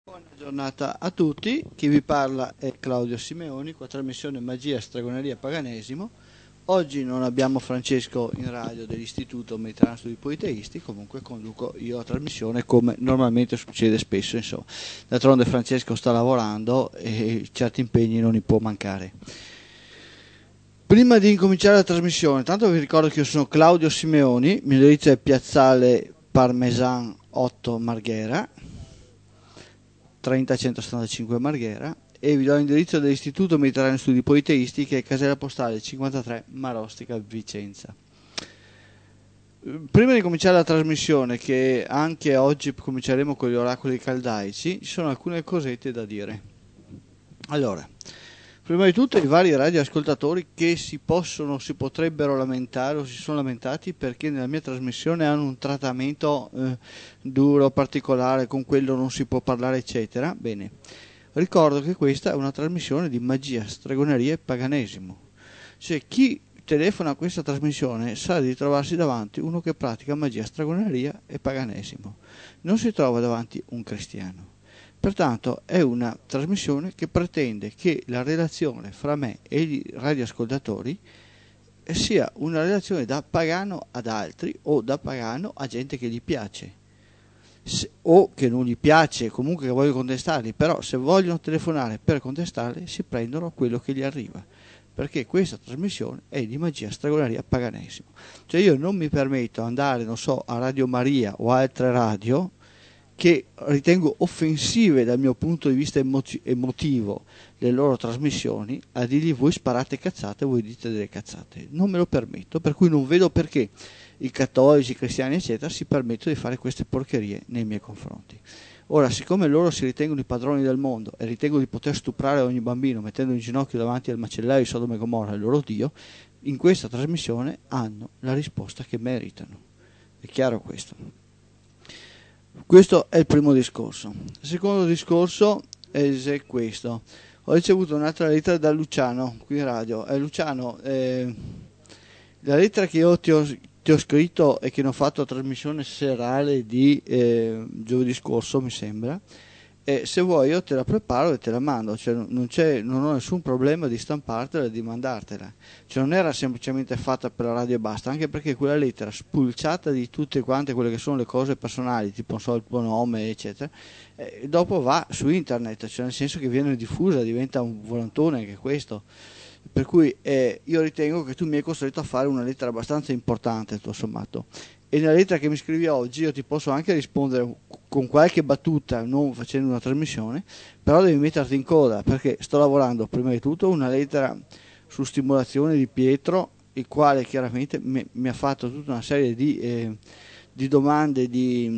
Buona giornata a tutti, chi vi parla è Claudio Simeoni, qua trasmissione Magia, Stregoneria e Paganesimo. Oggi non abbiamo Francesco in radio dell'Istituto Mediterraneo Studi Politeisti, comunque conduco io la trasmissione come normalmente succede spesso, insomma. D'altronde Francesco sta lavorando e certi impegni non li può mancare. Prima di incominciare la trasmissione, tanto vi ricordo che io sono Claudio Simeoni, il mio indirizzo è Piazzale Parmesan 8 Marghera, 30175 Marghera, e vi do l'indirizzo dell'Istituto Mediterraneo Studi Politeisti, che è casella postale 53 Marostica, Vicenza. Prima di cominciare la trasmissione, che anche oggi cominceremo con gli oracoli caldaici, ci sono alcune cosette da dire. Allora, prima di tutto i vari radioascoltatori che si potrebbero lamentare o si sono lamentati perché nella mia trasmissione hanno un trattamento duro, particolare, con quello non si può parlare, eccetera. Bene, ricordo che questa è una trasmissione di magia, stregoneria e paganesimo. Cioè, chi telefona a questa trasmissione sa di trovarsi davanti uno che pratica magia, stregoneria e paganesimo. Non si trova davanti un cristiano. Pertanto è una trasmissione che pretende che la relazione fra me e i radioascoltatori sia una relazione da pagano ad altri o da pagano a gente che gli piace. O che non gli piace, comunque che voglio contestarli, però se vogliono telefonare per contestarli si prendono quello che gli arriva, perché questa trasmissione è di magia, stregoneria, paganesimo. Cioè io non mi permetto di andare, non so, a Radio Maria o a altre radio che ritengo offensive dal mio punto di vista emotivo le loro trasmissioni, a dirgli voi sparate cazzate, voi dite delle cazzate. Non me lo permetto, per cui non vedo perché i cattolici, i cristiani eccetera si permettono di fare queste porcherie nei miei confronti. Ora, siccome loro si ritengono i padroni del mondo e ritengono di poter stuprare ogni bambino mettendo in ginocchio davanti al macellaio di Sodoma e Gomorra, il loro Dio, in questa trasmissione hanno la risposta che meritano. È chiaro questo? Questo è il primo discorso. Il secondo discorso è questo. Ho ricevuto un'altra lettera da Luciano qui in radio. Luciano, la lettera che io ti ho scritto e che ne ho fatto la trasmissione serale di giovedì scorso, mi sembra. Se vuoi io te la preparo e te la mando, cioè non ho nessun problema di stampartela e di mandartela, cioè non era semplicemente fatta per la radio e basta, anche perché quella lettera spulciata di tutte quante quelle che sono le cose personali, tipo non so, il tuo nome eccetera, dopo va su internet, cioè nel senso che viene diffusa, diventa un volantone anche questo, per cui io ritengo che tu mi hai costretto a fare una lettera abbastanza importante tutto sommato. E nella lettera che mi scrivi oggi io ti posso anche rispondere con qualche battuta, non facendo una trasmissione, però devi metterti in coda, perché sto lavorando prima di tutto una lettera su stimolazione di Pietro, il quale chiaramente mi ha fatto tutta una serie di domande,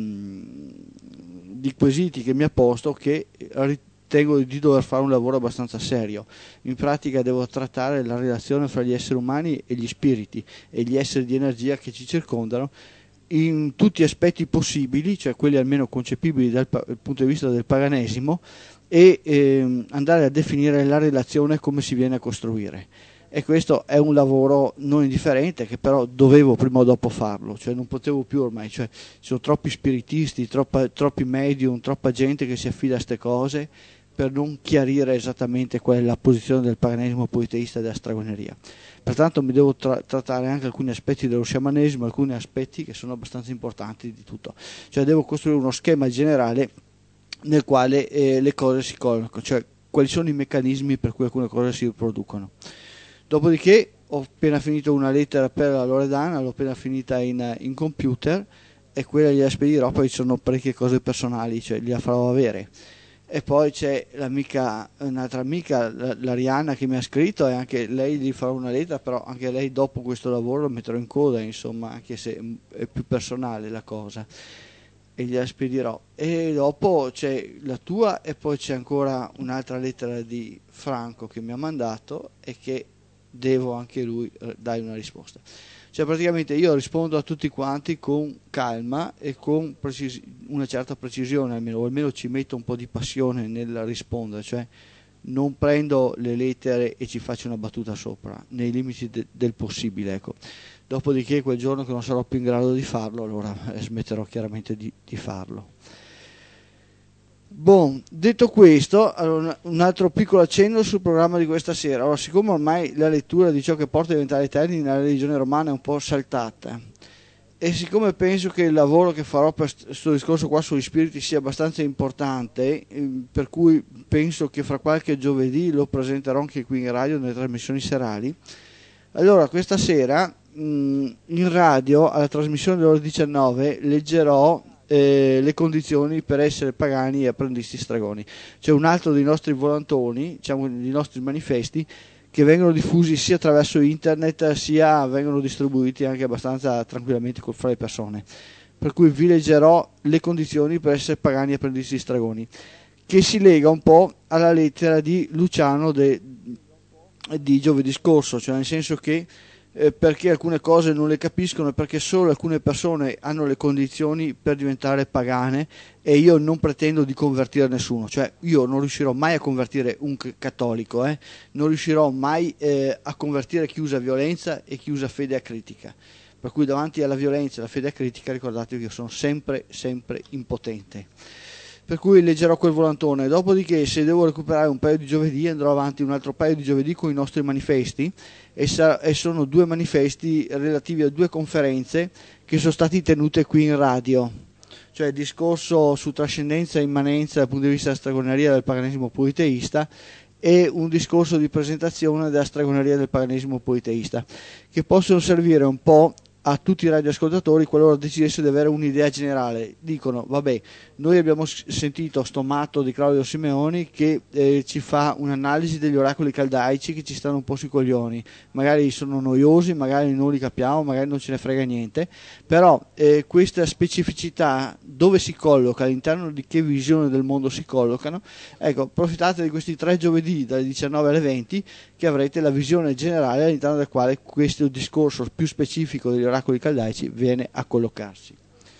di quesiti che mi ha posto, che ritengo di dover fare un lavoro abbastanza serio. In pratica devo trattare la relazione fra gli esseri umani e gli spiriti e gli esseri di energia che ci circondano in tutti gli aspetti possibili, cioè quelli almeno concepibili dal punto di vista del paganesimo, e andare a definire la relazione come si viene a costruire. E questo è un lavoro non indifferente, che però dovevo prima o dopo farlo, cioè non potevo più ormai, cioè ci sono troppi spiritisti, troppi medium, troppa gente che si affida a queste cose per non chiarire esattamente qual è la posizione del paganesimo politeista e della stregoneria. Pertanto mi devo trattare anche alcuni aspetti dello sciamanesimo, alcuni aspetti che sono abbastanza importanti di tutto. Cioè devo costruire uno schema generale nel quale le cose si collocano, cioè quali sono i meccanismi per cui alcune cose si riproducono. Dopodiché ho appena finito una lettera per la Loredana, l'ho appena finita in computer e quella gliela spedirò, poi ci sono parecchie cose personali, cioè gliela farò avere. E poi c'è un'altra amica, l'Arianna, che mi ha scritto, e anche lei gli farò una lettera, però anche lei dopo questo lavoro lo metterò in coda, insomma, anche se è più personale la cosa, e gliela spedirò. E dopo c'è la tua e poi c'è ancora un'altra lettera di Franco che mi ha mandato e che devo anche lui dare una risposta. Cioè praticamente io rispondo a tutti quanti con calma e con una certa precisione almeno, o almeno ci metto un po' di passione nel rispondere, cioè non prendo le lettere e ci faccio una battuta sopra, nei limiti del possibile, ecco. Dopodiché quel giorno che non sarò più in grado di farlo, allora smetterò chiaramente di farlo. Bon, detto questo, allora, un altro piccolo accenno sul programma di questa sera. Allora, siccome ormai la lettura di ciò che porta a diventare termini nella religione romana è un po' saltata, e siccome penso che il lavoro che farò per questo discorso qua sugli spiriti sia abbastanza importante, per cui penso che fra qualche giovedì lo presenterò anche qui in radio nelle trasmissioni serali, allora questa sera in radio alla trasmissione delle ore 19 leggerò le condizioni per essere pagani e apprendisti stregoni. C'è un altro dei nostri volantoni, diciamo dei nostri manifesti, che vengono diffusi sia attraverso internet sia vengono distribuiti anche abbastanza tranquillamente fra le persone. Per cui vi leggerò le condizioni per essere pagani e apprendisti stregoni, che si lega un po' alla lettera di Luciano di giovedì scorso, cioè nel senso che perché alcune cose non le capiscono, perché solo alcune persone hanno le condizioni per diventare pagane e io non pretendo di convertire nessuno, cioè io non riuscirò mai a convertire un cattolico, non riuscirò mai a convertire chi usa violenza e chi usa fede acritica, per cui davanti alla violenza e alla fede acritica ricordatevi che io sono sempre impotente. Per cui leggerò quel volantone, dopodiché se devo recuperare un paio di giovedì andrò avanti un altro paio di giovedì con i nostri manifesti e sono 2 manifesti relativi a 2 conferenze che sono stati tenute qui in radio, cioè il discorso su trascendenza e immanenza dal punto di vista della stregoneria del paganesimo politeista e un discorso di presentazione della stregoneria del paganesimo politeista, che possono servire un po' a tutti i radioascoltatori qualora decidessero di avere un'idea generale. Dicono, vabbè, noi abbiamo sentito sto matto di Claudio Simeoni che ci fa un'analisi degli oracoli caldaici che ci stanno un po' sui coglioni, magari sono noiosi, magari non li capiamo, magari non ce ne frega niente, però questa specificità dove si colloca, all'interno di che visione del mondo si collocano, ecco, approfittate di questi 3 giovedì dalle 19 alle 20 che avrete la visione generale all'interno del quale questo discorso più specifico degli oracoli caldaici viene a collocarsi.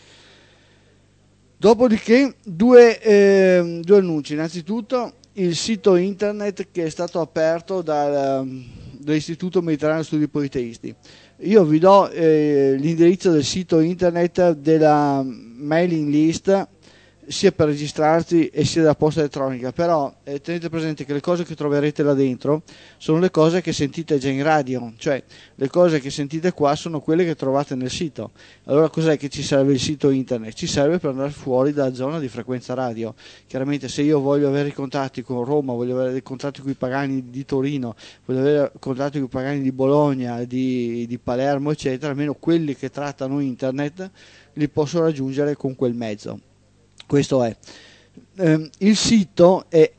Dopodiché due annunci. Innanzitutto il sito internet che è stato aperto dall'Istituto Mediterraneo Studi Politeisti. Io vi do l'indirizzo del sito internet della mailing list sia per registrarsi e sia della posta elettronica, però tenete presente che le cose che troverete là dentro sono le cose che sentite già in radio, cioè le cose che sentite qua sono quelle che trovate nel sito. Allora cos'è che ci serve il sito internet? Ci serve per andare fuori dalla zona di frequenza radio. Chiaramente se io voglio avere i contatti con Roma, voglio avere i contatti con i pagani di Torino, voglio avere contatti con i pagani di Bologna, di Palermo eccetera, almeno quelli che trattano internet li posso raggiungere con quel mezzo. Questo è. Il sito è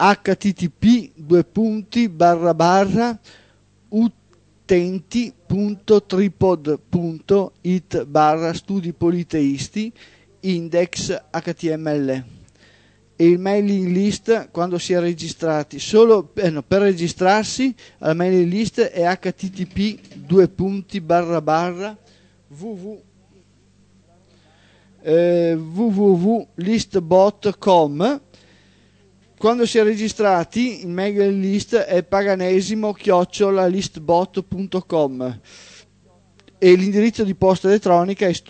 http://utenti.tripod.it/studi politeisti index html e il mailing list quando si è registrati per registrarsi alla mailing list è www.listbot.com. Quando si è registrati il mailing list è paganesimo@listbot.com e l'indirizzo di posta elettronica è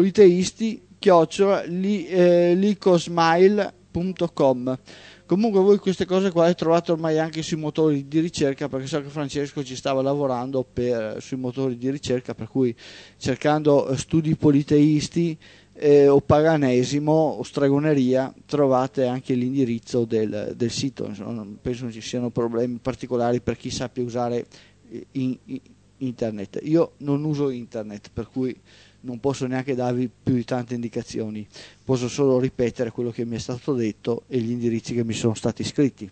studipoliteisti@licosmile.com. Comunque voi queste cose qua le trovate ormai anche sui motori di ricerca, perché so che Francesco ci stava lavorando sui motori di ricerca, per cui cercando studi politeisti o paganesimo o stregoneria trovate anche l'indirizzo del sito. Insomma, non penso non ci siano problemi particolari per chi sappia usare internet. Io non uso internet, per cui non posso neanche darvi più di tante indicazioni, posso solo ripetere quello che mi è stato detto e gli indirizzi che mi sono stati scritti.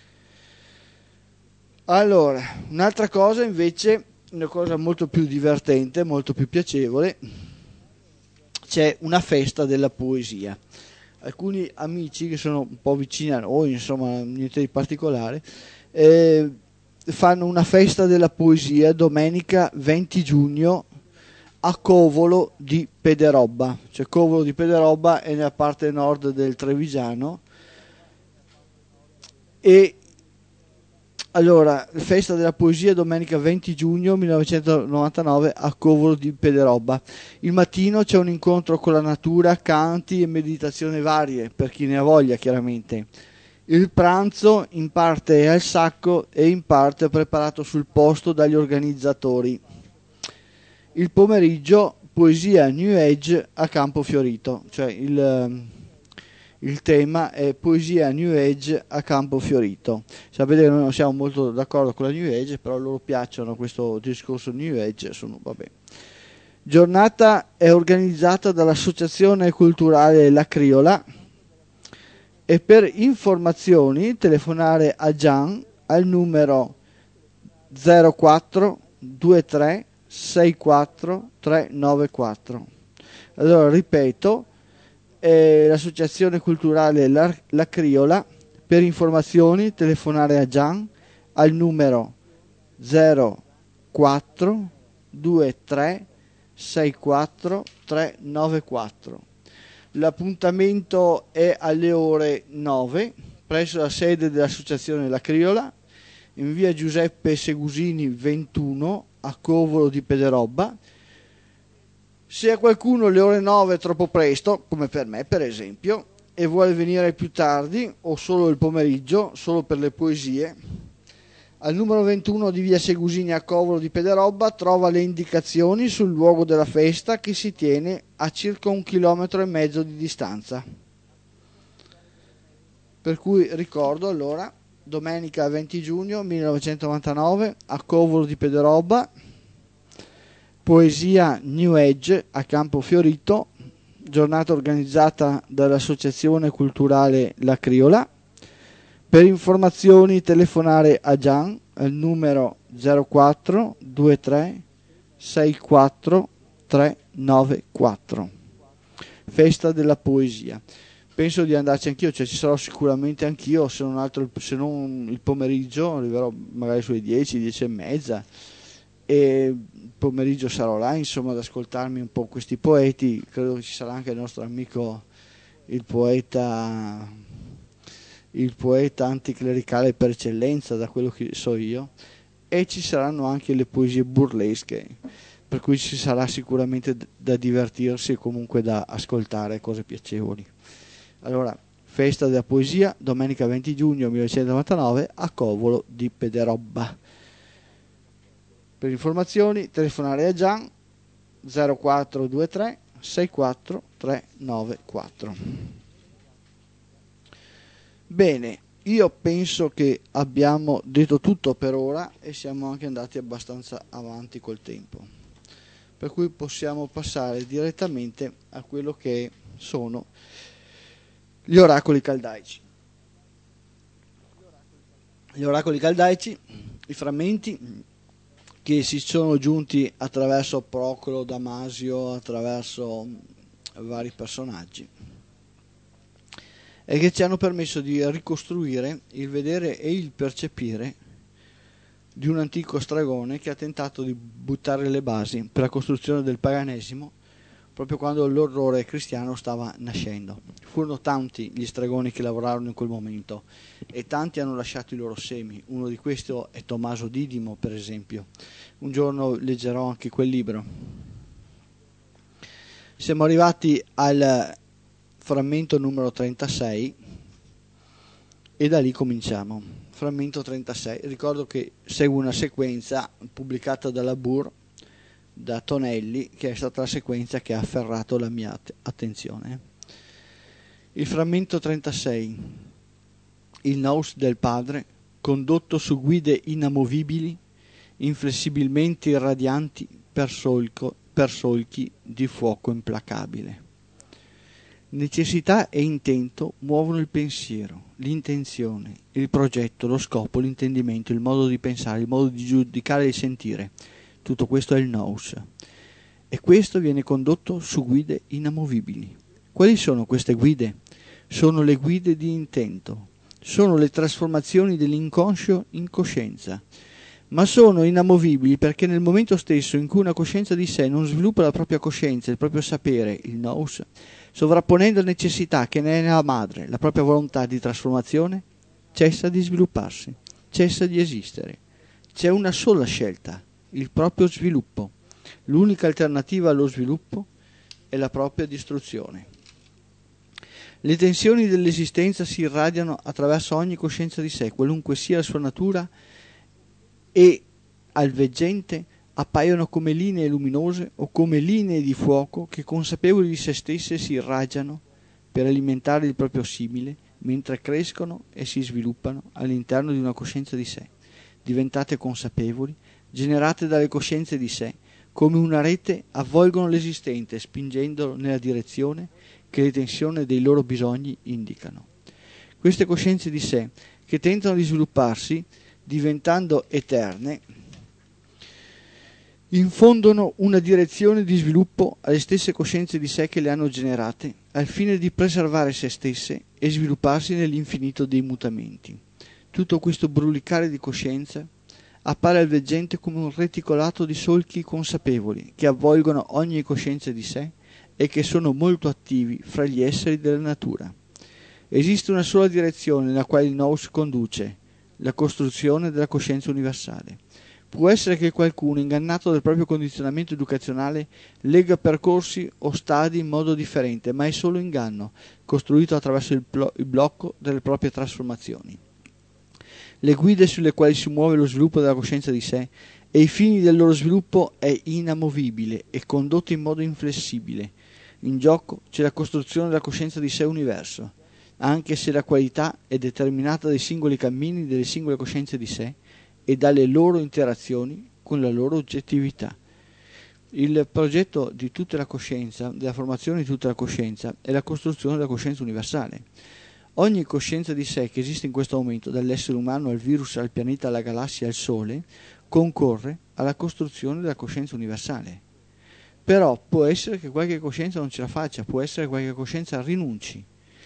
Allora, un'altra cosa invece, una cosa molto più divertente, molto più piacevole, c'è una festa della poesia. Alcuni amici che sono un po' vicini a noi, insomma niente di particolare, fanno una festa della poesia domenica 20 giugno a Covolo di Pederobba. Cioè Covolo di Pederobba è nella parte nord del Trevigiano e Allora, festa della poesia domenica 20 giugno 1999 a Covolo di Pederobba. Il mattino c'è un incontro con la natura, canti e meditazioni varie, per chi ne ha voglia chiaramente. Il pranzo in parte è al sacco e in parte è preparato sul posto dagli organizzatori. Il pomeriggio poesia New Age a Campo Fiorito, cioè il tema è poesia New Age a Campo Fiorito. Sapete che noi non siamo molto d'accordo con la New Age, però loro piacciono questo discorso New Age, vabbè. Giornata è organizzata dall'Associazione Culturale La Criola e per informazioni telefonare a Gian al numero 04 23 64 394. Allora ripeto, l'Associazione Culturale La Criola. Per informazioni telefonare a Gian al numero 04 23 64 394. L'appuntamento è alle ore 9 presso la sede dell'Associazione La Criola in via Giuseppe Segusini 21 a Covolo di Pederobba. Se a qualcuno le ore 9 è troppo presto, come per me per esempio, e vuole venire più tardi o solo il pomeriggio, solo per le poesie, al numero 21 di via Segusini a Covolo di Pederobba trova le indicazioni sul luogo della festa che si tiene a circa 1,5 km di distanza. Per cui ricordo allora, domenica 20 giugno 1999 a Covolo di Pederobba, poesia New Age a Campo Fiorito, giornata organizzata dall'Associazione Culturale La Criola. Per informazioni telefonare a Gian al numero 04 23 64 394. Festa della poesia. Penso di andarci anch'io, cioè ci sarò sicuramente anch'io, se non il pomeriggio, arriverò magari sulle 10, 10 e mezza, e il pomeriggio sarò là, insomma, ad ascoltarmi un po' questi poeti. Credo che ci sarà anche il nostro amico, il poeta anticlericale per eccellenza, da quello che so io, e ci saranno anche le poesie burlesche, per cui ci sarà sicuramente da divertirsi e comunque da ascoltare cose piacevoli. Allora, festa della poesia, domenica 20 giugno 1999 a Covolo di Pederobba. Per informazioni telefonare a Gian 0423 64 394. Bene, io penso che abbiamo detto tutto per ora e siamo anche andati abbastanza avanti col tempo, per cui possiamo passare direttamente a quello che sono gli oracoli caldaici. Gli oracoli caldaici, i frammenti che si sono giunti attraverso Procolo, Damasio, attraverso vari personaggi, e che ci hanno permesso di ricostruire il vedere e il percepire di un antico stregone che ha tentato di buttare le basi per la costruzione del paganesimo proprio quando l'orrore cristiano stava nascendo. Furono tanti gli stregoni che lavorarono in quel momento e tanti hanno lasciato i loro semi. Uno di questi è Tommaso Didimo, per esempio. Un giorno leggerò anche quel libro. Siamo arrivati al frammento numero 36 e da lì cominciamo. Frammento 36, ricordo che segue una sequenza pubblicata dalla Bur, da Tonelli, che è stata la sequenza che ha afferrato la mia attenzione. Il frammento 36, il nous del padre, condotto su guide inamovibili, inflessibilmente irradianti per solchi di fuoco implacabile. Necessità e intento muovono il pensiero, l'intenzione, il progetto, lo scopo, l'intendimento, il modo di pensare, il modo di giudicare e di sentire. Tutto questo è il nous. E questo viene condotto su guide inamovibili. Quali sono queste guide? Sono le guide di intento. Sono le trasformazioni dell'inconscio in coscienza. Ma sono inamovibili perché nel momento stesso in cui una coscienza di sé non sviluppa la propria coscienza, il proprio sapere, il nous, sovrapponendo la necessità che ne è nella madre, la propria volontà di trasformazione, cessa di svilupparsi, cessa di esistere. C'è una sola scelta, il proprio sviluppo. L'unica alternativa allo sviluppo è la propria distruzione. Le tensioni dell'esistenza si irradiano attraverso ogni coscienza di sé, qualunque sia la sua natura, e al veggente appaiono come linee luminose o come linee di fuoco che, consapevoli di se stesse, si irradiano per alimentare il proprio simile, mentre crescono e si sviluppano all'interno di una coscienza di sé, diventate consapevoli, generate dalle coscienze di sé, come una rete avvolgono l'esistente, spingendolo nella direzione che le tensioni dei loro bisogni indicano. Queste coscienze di sé, che tentano di svilupparsi, diventando eterne, infondono una direzione di sviluppo alle stesse coscienze di sé che le hanno generate, al fine di preservare se stesse e svilupparsi nell'infinito dei mutamenti. Tutto questo brulicare di coscienza appare al veggente come un reticolato di solchi consapevoli che avvolgono ogni coscienza di sé e che sono molto attivi fra gli esseri della natura. Esiste una sola direzione nella quale il Nous conduce, la costruzione della coscienza universale. Può essere che qualcuno, ingannato dal proprio condizionamento educazionale, legga percorsi o stadi in modo differente, ma è solo inganno, costruito attraverso il blocco delle proprie trasformazioni. Le guide sulle quali si muove lo sviluppo della coscienza di sé e i fini del loro sviluppo è inamovibile e condotto in modo inflessibile. In gioco c'è la costruzione della coscienza di sé universo, anche se la qualità è determinata dai singoli cammini delle singole coscienze di sé e dalle loro interazioni con la loro oggettività. Il progetto di tutta la coscienza, della formazione di tutta la coscienza, è la costruzione della coscienza universale. Ogni coscienza di sé che esiste in questo momento, dall'essere umano al virus, al pianeta, alla galassia, al Sole, concorre alla costruzione della coscienza universale. Però può essere che qualche coscienza non ce la faccia, può essere che qualche coscienza rinunci.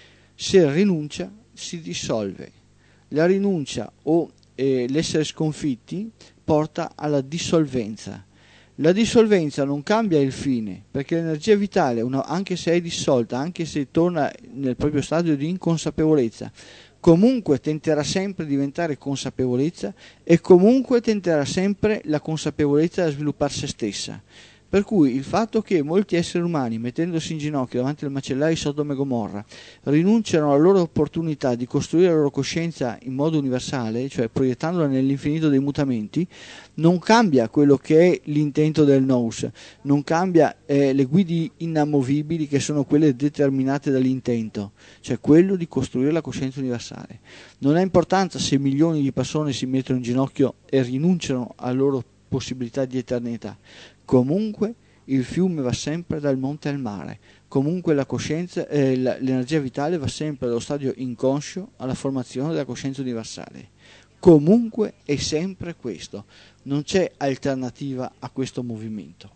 Se rinuncia, si dissolve. La rinuncia o l'essere sconfitti porta alla dissolvenza. La dissolvenza non cambia il fine, perché l'energia vitale, anche se è dissolta, anche se torna nel proprio stadio di inconsapevolezza, comunque tenterà sempre di diventare consapevolezza e comunque tenterà sempre la consapevolezza a sviluppare se stessa. Per cui il fatto che molti esseri umani, mettendosi in ginocchio davanti al macellaio di Sodoma e Gomorra, rinunciano alla loro opportunità di costruire la loro coscienza in modo universale, cioè proiettandola nell'infinito dei mutamenti, non cambia quello che è l'intento del Nous, non cambia le guide inamovibili che sono quelle determinate dall'intento, cioè quello di costruire la coscienza universale. Non ha importanza se milioni di persone si mettono in ginocchio e rinunciano alla loro possibilità di eternità. Comunque il fiume va sempre dal monte al mare, comunque la coscienza, l'energia vitale va sempre dallo stadio inconscio alla formazione della coscienza universale. Comunque è sempre questo, non c'è alternativa a questo movimento.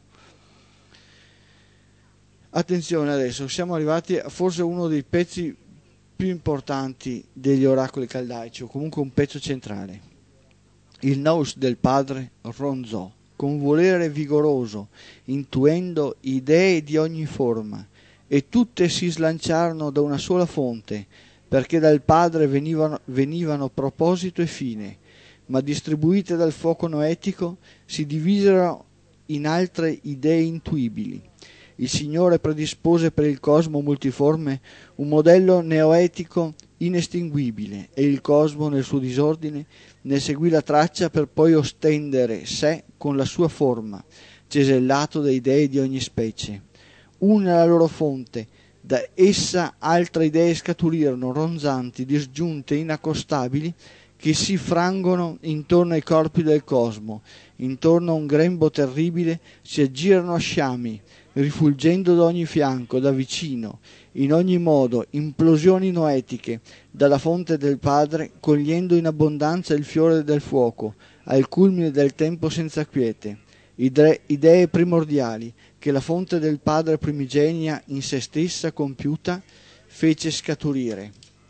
Attenzione adesso, siamo arrivati a forse uno dei pezzi più importanti degli oracoli caldaici, o comunque un pezzo centrale. Il Nous del padre ronzò con volere vigoroso, intuendo idee di ogni forma, e tutte si slanciarono da una sola fonte, perché dal padre venivano proposito e fine, ma distribuite dal fuoco noetico si divisero in altre idee intuibili. Il Signore predispose per il cosmo multiforme un modello neoetico inestinguibile, e il cosmo nel suo disordine ne seguì la traccia per poi ostendere sé con la sua forma, cesellato da idee di ogni specie. Una la loro fonte, da essa altre idee scaturirono, ronzanti, disgiunte, inaccostabili, che si frangono intorno ai corpi del cosmo, intorno a un grembo terribile si aggirano a sciami, rifulgendo da ogni fianco, da vicino, in ogni modo, implosioni noetiche, dalla fonte del Padre, cogliendo in abbondanza il fiore del fuoco, al culmine del tempo senza quiete, idee primordiali, che la fonte del Padre primigenia in se stessa compiuta fece scaturire.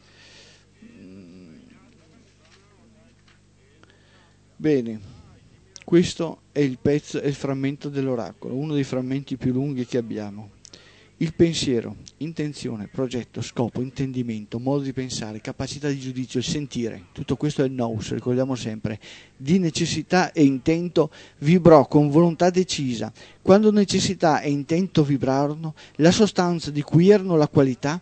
Bene, questo è il pezzo, è il frammento dell'oracolo, uno dei frammenti più lunghi che abbiamo. Il pensiero, intenzione, progetto, scopo, intendimento, modo di pensare, capacità di giudizio, il sentire, tutto questo è il nous, ricordiamo sempre, di necessità e intento vibrò con volontà decisa. Quando necessità e intento vibrarono, la sostanza di cui erano la qualità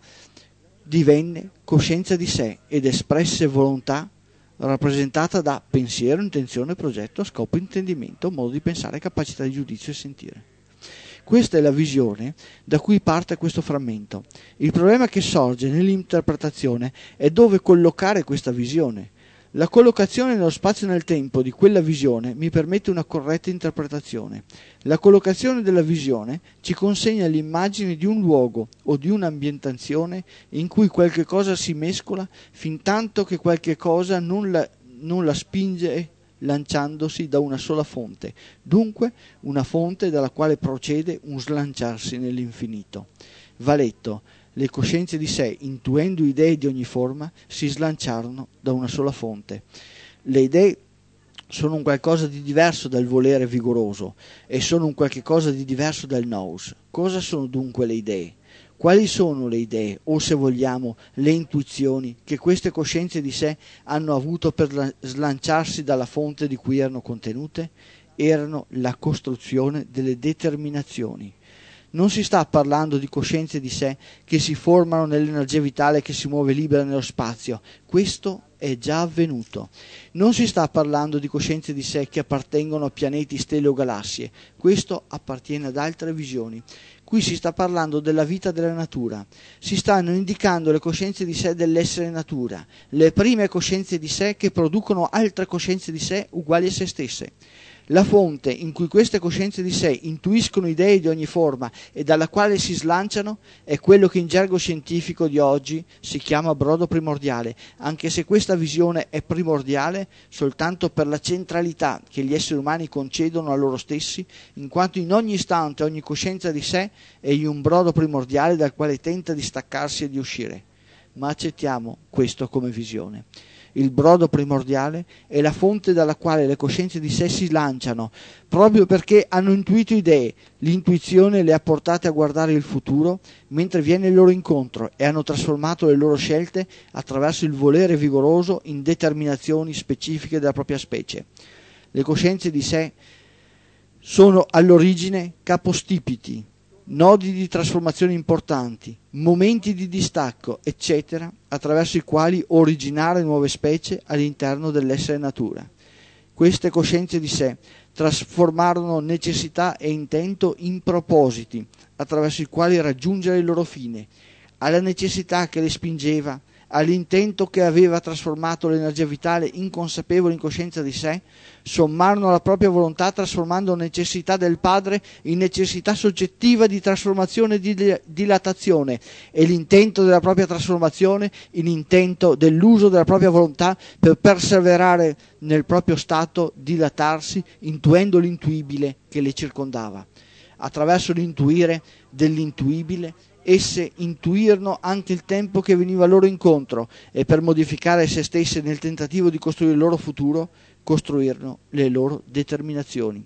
divenne coscienza di sé ed espresse volontà rappresentata da pensiero, intenzione, progetto, scopo, intendimento, modo di pensare, capacità di giudizio e sentire. Questa è la visione da cui parte questo frammento. Il problema che sorge nell'interpretazione è dove collocare questa visione. La collocazione nello spazio e nel tempo di quella visione mi permette una corretta interpretazione. La collocazione della visione ci consegna l'immagine di un luogo o di un'ambientazione in cui qualche cosa si mescola fin tanto che qualche cosa non la spinge lanciandosi da una sola fonte, dunque una fonte dalla quale procede un slanciarsi nell'infinito. Va letto: le coscienze di sé, intuendo idee di ogni forma, si slanciarono da una sola fonte. Le idee sono un qualcosa di diverso dal volere vigoroso e sono un qualche cosa di diverso dal nous. Cosa sono dunque le idee? Quali sono le idee, o se vogliamo, le intuizioni che queste coscienze di sé hanno avuto per slanciarsi dalla fonte di cui erano contenute? Erano la costruzione delle determinazioni. Non si sta parlando di coscienze di sé che si formano nell'energia vitale che si muove libera nello spazio. Questo è già avvenuto. Non si sta parlando di coscienze di sé che appartengono a pianeti, stelle o galassie. Questo appartiene ad altre visioni. Qui si sta parlando della vita della natura. Si stanno indicando le coscienze di sé dell'essere natura, le prime coscienze di sé che producono altre coscienze di sé uguali a se stesse. La fonte in cui queste coscienze di sé intuiscono idee di ogni forma e dalla quale si slanciano è quello che in gergo scientifico di oggi si chiama brodo primordiale, anche se questa visione è primordiale soltanto per la centralità che gli esseri umani concedono a loro stessi, in quanto in ogni istante ogni coscienza di sé è un brodo primordiale dal quale tenta di staccarsi e di uscire. Ma accettiamo questo come visione. Il brodo primordiale è la fonte dalla quale le coscienze di sé si lanciano, proprio perché hanno intuito idee. L'intuizione le ha portate a guardare il futuro mentre viene il loro incontro e hanno trasformato le loro scelte attraverso il volere vigoroso in determinazioni specifiche della propria specie. Le coscienze di sé sono all'origine capostipiti, nodi di trasformazione importanti, momenti di distacco, eccetera, attraverso i quali originare nuove specie all'interno dell'essere natura. Queste coscienze di sé trasformarono necessità e intento in propositi, attraverso i quali raggiungere il loro fine. Alla necessità che le spingeva, all'intento che aveva trasformato l'energia vitale inconsapevole in coscienza di sé, sommarono la propria volontà trasformando necessità del padre in necessità soggettiva di trasformazione e di dilatazione e l'intento della propria trasformazione in intento dell'uso della propria volontà per perseverare nel proprio stato, dilatarsi, intuendo l'intuibile che le circondava. Attraverso l'intuire dell'intuibile esse intuirono anche il tempo che veniva loro incontro e per modificare se stesse nel tentativo di costruire il loro futuro, costruirono le loro determinazioni.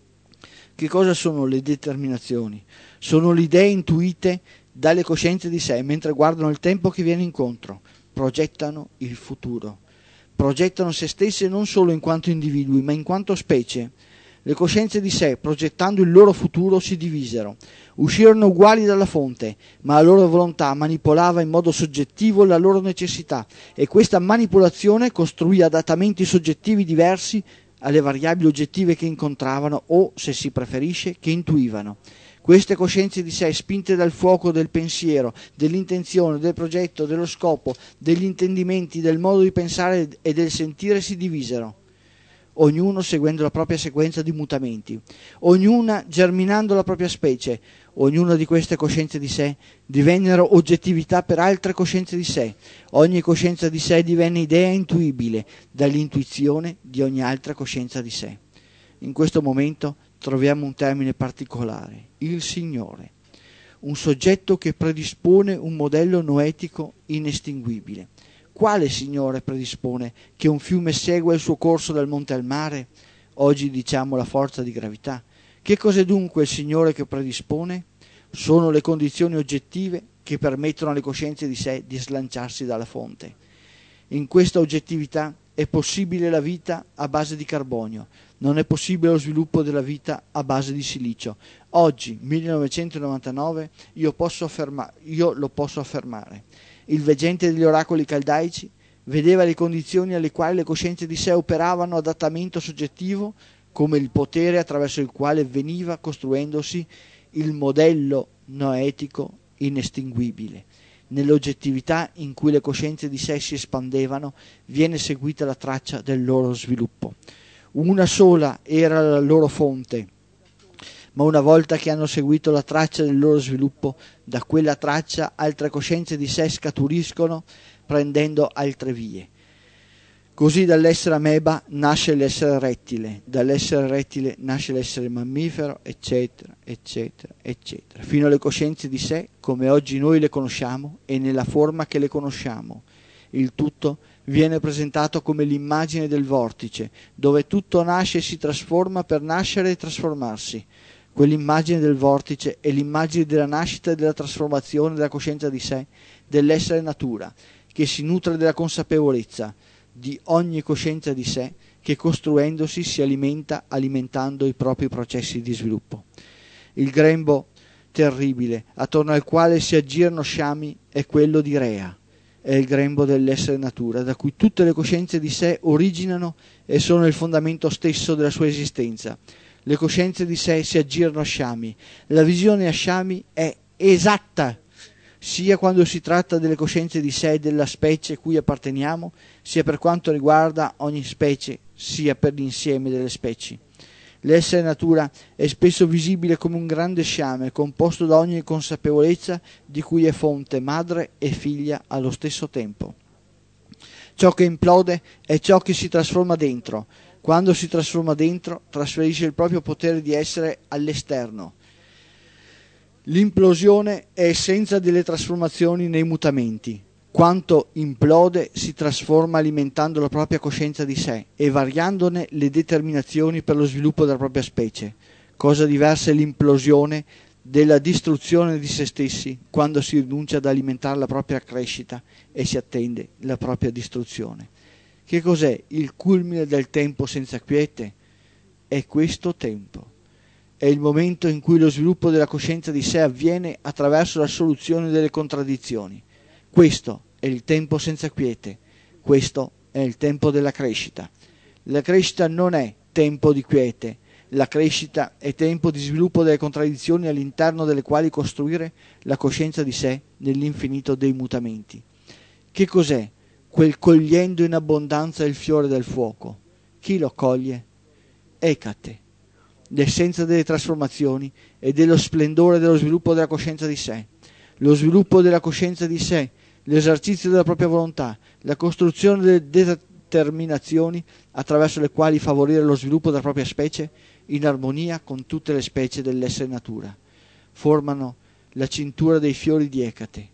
Che cosa sono le determinazioni? Sono le idee intuite dalle coscienze di sé mentre guardano il tempo che viene incontro, progettano il futuro, progettano se stesse non solo in quanto individui ma in quanto specie. Le coscienze di sé, progettando il loro futuro, si divisero. Uscirono uguali dalla fonte, ma la loro volontà manipolava in modo soggettivo la loro necessità e questa manipolazione costruì adattamenti soggettivi diversi alle variabili oggettive che incontravano o, se si preferisce, che intuivano. Queste coscienze di sé, spinte dal fuoco del pensiero, dell'intenzione, del progetto, dello scopo, degli intendimenti, del modo di pensare e del sentire, si divisero. Ognuno seguendo la propria sequenza di mutamenti, ognuna germinando la propria specie. Ognuna di queste coscienze di sé divennero oggettività per altre coscienze di sé. Ogni coscienza di sé divenne idea intuibile dall'intuizione di ogni altra coscienza di sé. In questo momento troviamo un termine particolare, il Signore, un soggetto che predispone un modello noetico inestinguibile. Quale Signore predispone che un fiume segua il suo corso dal monte al mare? Oggi diciamo la forza di gravità. Che cos'è dunque il Signore che predispone? sono le condizioni oggettive che permettono alle coscienze di sé di slanciarsi dalla fonte. In questa oggettività è possibile la vita a base di carbonio, non è possibile lo sviluppo della vita a base di silicio. Oggi, 1999, io lo posso affermare. Il veggente degli oracoli caldaici vedeva le condizioni alle quali le coscienze di sé operavano adattamento soggettivo come il potere attraverso il quale veniva costruendosi il modello noetico inestinguibile. Nell'oggettività in cui le coscienze di sé si espandevano viene seguita la traccia del loro sviluppo. Una sola era la loro fonte, ma una volta che hanno seguito la traccia del loro sviluppo, da quella traccia altre coscienze di sé scaturiscono prendendo altre vie. Così dall'essere ameba nasce l'essere rettile, dall'essere rettile nasce l'essere mammifero, eccetera, eccetera, eccetera, fino alle coscienze di sé come oggi noi le conosciamo e nella forma che le conosciamo. Il tutto viene presentato come l'immagine del vortice, dove tutto nasce e si trasforma per nascere e trasformarsi. Quell'immagine del vortice è l'immagine della nascita e della trasformazione della coscienza di sé, dell'essere natura, che si nutre della consapevolezza di ogni coscienza di sé che costruendosi si alimenta alimentando i propri processi di sviluppo. Il grembo terribile attorno al quale si aggirano sciami è quello di Rea, è il grembo dell'essere natura, da cui tutte le coscienze di sé originano e sono il fondamento stesso della sua esistenza. Le coscienze di sé si aggirano a sciami, la visione a sciami è esatta, sia quando si tratta delle coscienze di sé e della specie cui apparteniamo, sia per quanto riguarda ogni specie, sia per l'insieme delle specie. L'essere natura è spesso visibile come un grande sciame composto da ogni consapevolezza di cui è fonte, madre e figlia allo stesso tempo. Ciò che implode è ciò che si trasforma dentro. Quando si trasforma dentro, trasferisce il proprio potere di essere all'esterno. L'implosione è essenza delle trasformazioni nei mutamenti. Quanto implode si trasforma alimentando la propria coscienza di sé e variandone le determinazioni per lo sviluppo della propria specie. Cosa diversa è l'implosione della distruzione di se stessi quando si rinuncia ad alimentare la propria crescita e si attende la propria distruzione. Che cos'è il culmine del tempo senza quiete? È questo tempo. È il momento in cui lo sviluppo della coscienza di sé avviene attraverso la soluzione delle contraddizioni. Questo è il tempo senza quiete, questo è il tempo della crescita. La crescita non è tempo di quiete, la crescita è tempo di sviluppo delle contraddizioni all'interno delle quali costruire la coscienza di sé nell'infinito dei mutamenti. Che cos'è quel cogliendo in abbondanza il fiore del fuoco? Chi lo coglie? Ecate, l'essenza delle trasformazioni e dello splendore dello sviluppo della coscienza di sé. Lo sviluppo della coscienza di sé, l'esercizio della propria volontà, la costruzione delle determinazioni attraverso le quali favorire lo sviluppo della propria specie in armonia con tutte le specie dell'essere natura, formano la cintura dei fiori di Ecate,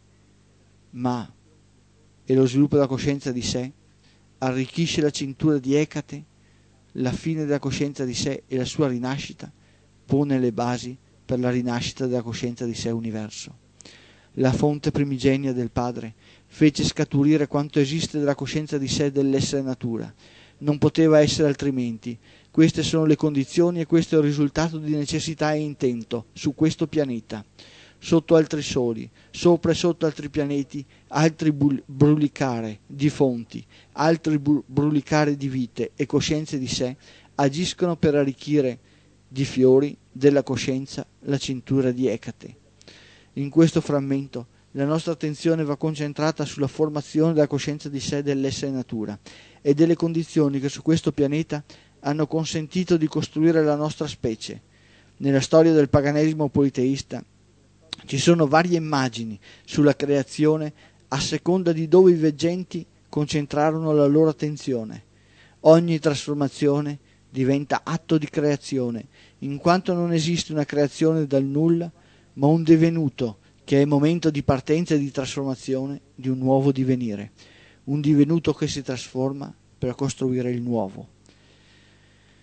ma e lo sviluppo della coscienza di sé arricchisce la cintura di Ecate, la fine della coscienza di sé e la sua rinascita pone le basi per la rinascita della coscienza di sé universo. La fonte primigenia del Padre fece scaturire quanto esiste della coscienza di sé e dell'essere natura. Non poteva essere altrimenti. Queste sono le condizioni e questo è il risultato di necessità e intento su questo pianeta. Sotto altri soli, sopra e sotto altri pianeti, altri brulicare di fonti, altri brulicare di vite e coscienze di sé agiscono per arricchire di fiori della coscienza la cintura di Ecate. In questo frammento la nostra attenzione va concentrata sulla formazione della coscienza di sé e dell'essere natura e delle condizioni che su questo pianeta hanno consentito di costruire la nostra specie. Nella storia del paganesimo politeista ci sono varie immagini sulla creazione a seconda di dove i veggenti concentrarono la loro attenzione. Ogni trasformazione diventa atto di creazione, in quanto non esiste una creazione dal nulla, ma un divenuto che è momento di partenza e di trasformazione di un nuovo divenire, un divenuto che si trasforma per costruire il nuovo.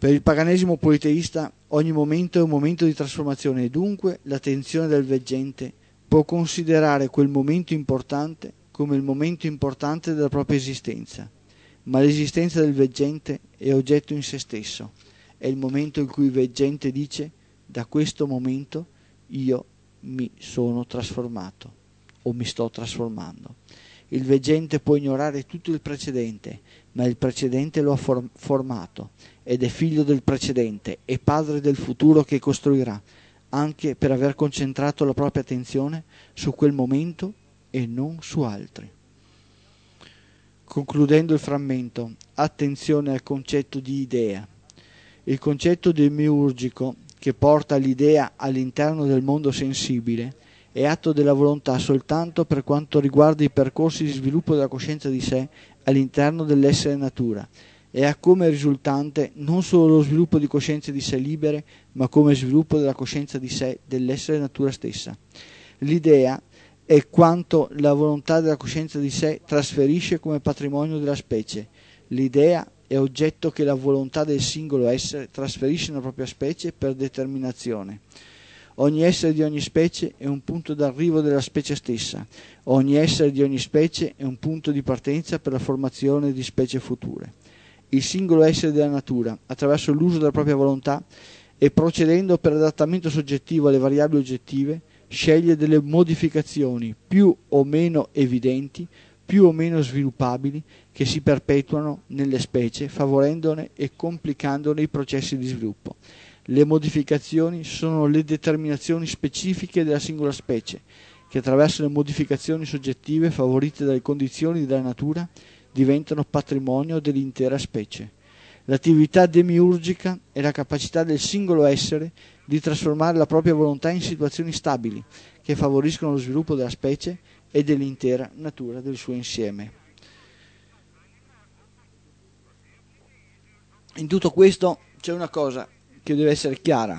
Per il paganesimo politeista ogni momento è un momento di trasformazione e dunque l'attenzione del veggente può considerare quel momento importante come il momento importante della propria esistenza, ma l'esistenza del veggente è oggetto in se stesso, è il momento in cui il veggente dice: da questo momento io mi sono trasformato o mi sto trasformando. Il veggente può ignorare tutto il precedente, ma il precedente lo ha formato ed è figlio del precedente e padre del futuro che costruirà, anche per aver concentrato la propria attenzione su quel momento e non su altri. Concludendo il frammento, attenzione al concetto di idea. Il concetto demiurgico, che porta l'idea all'interno del mondo sensibile, è atto della volontà soltanto per quanto riguarda i percorsi di sviluppo della coscienza di sé all'interno dell'essere natura, e ha come risultante non solo lo sviluppo di coscienze di sé libere, ma come sviluppo della coscienza di sé dell'essere natura stessa. L'idea è quanto la volontà della coscienza di sé trasferisce come patrimonio della specie. L'idea è oggetto che la volontà del singolo essere trasferisce nella propria specie per determinazione. Ogni essere di ogni specie è un punto d'arrivo della specie stessa. Ogni essere di ogni specie è un punto di partenza per la formazione di specie future. Il singolo essere della natura, attraverso l'uso della propria volontà e procedendo per adattamento soggettivo alle variabili oggettive, sceglie delle modificazioni più o meno evidenti, più o meno sviluppabili, che si perpetuano nelle specie, favorendone e complicandone i processi di sviluppo. Le modificazioni sono le determinazioni specifiche della singola specie, che attraverso le modificazioni soggettive favorite dalle condizioni della natura diventano patrimonio dell'intera specie. L'attività demiurgica è la capacità del singolo essere di trasformare la propria volontà in situazioni stabili, che favoriscono lo sviluppo della specie e dell'intera natura del suo insieme. In tutto questo c'è una cosa che deve essere chiara.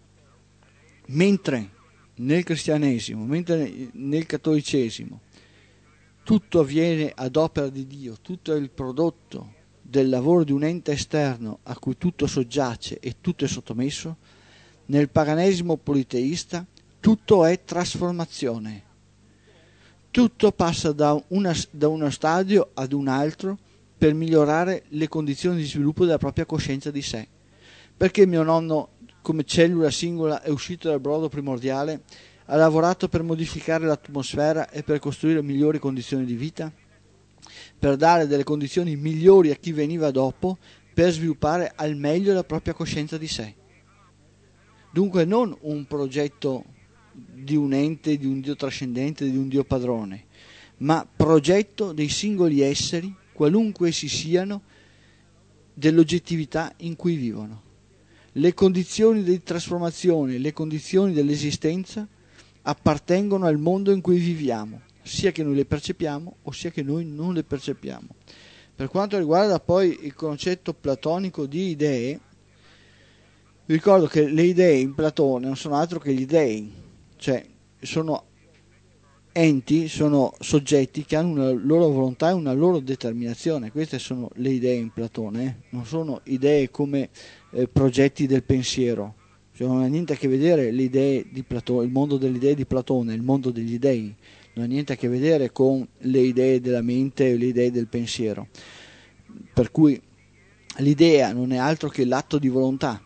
Mentre nel cristianesimo, mentre nel cattolicesimo tutto avviene ad opera di Dio, tutto è il prodotto del lavoro di un ente esterno a cui tutto soggiace e tutto è sottomesso, nel paganesimo politeista tutto è trasformazione. Tutto passa da uno stadio ad un altro per migliorare le condizioni di sviluppo della propria coscienza di sé. Perché mio nonno, come cellula singola, è uscito dal brodo primordiale, ha lavorato per modificare l'atmosfera e per costruire migliori condizioni di vita, per dare delle condizioni migliori a chi veniva dopo, per sviluppare al meglio la propria coscienza di sé. Dunque non un progetto di un ente, di un Dio trascendente, di un Dio padrone, ma progetto dei singoli esseri, qualunque essi siano, dell'oggettività in cui vivono. Le condizioni di trasformazione, le condizioni dell'esistenza appartengono al mondo in cui viviamo, sia che noi le percepiamo o sia che noi non le percepiamo. Per quanto riguarda poi il concetto platonico di idee, vi ricordo che le idee in Platone non sono altro che gli dei, cioè sono enti, sono soggetti che hanno una loro volontà e una loro determinazione. Queste sono le idee in Platone, non sono idee come progetti del pensiero, cioè non ha niente a che vedere le idee di Platone, il mondo delle idee di Platone, il mondo degli dei, non ha niente a che vedere con le idee della mente e le idee del pensiero, per cui l'idea non è altro che l'atto di volontà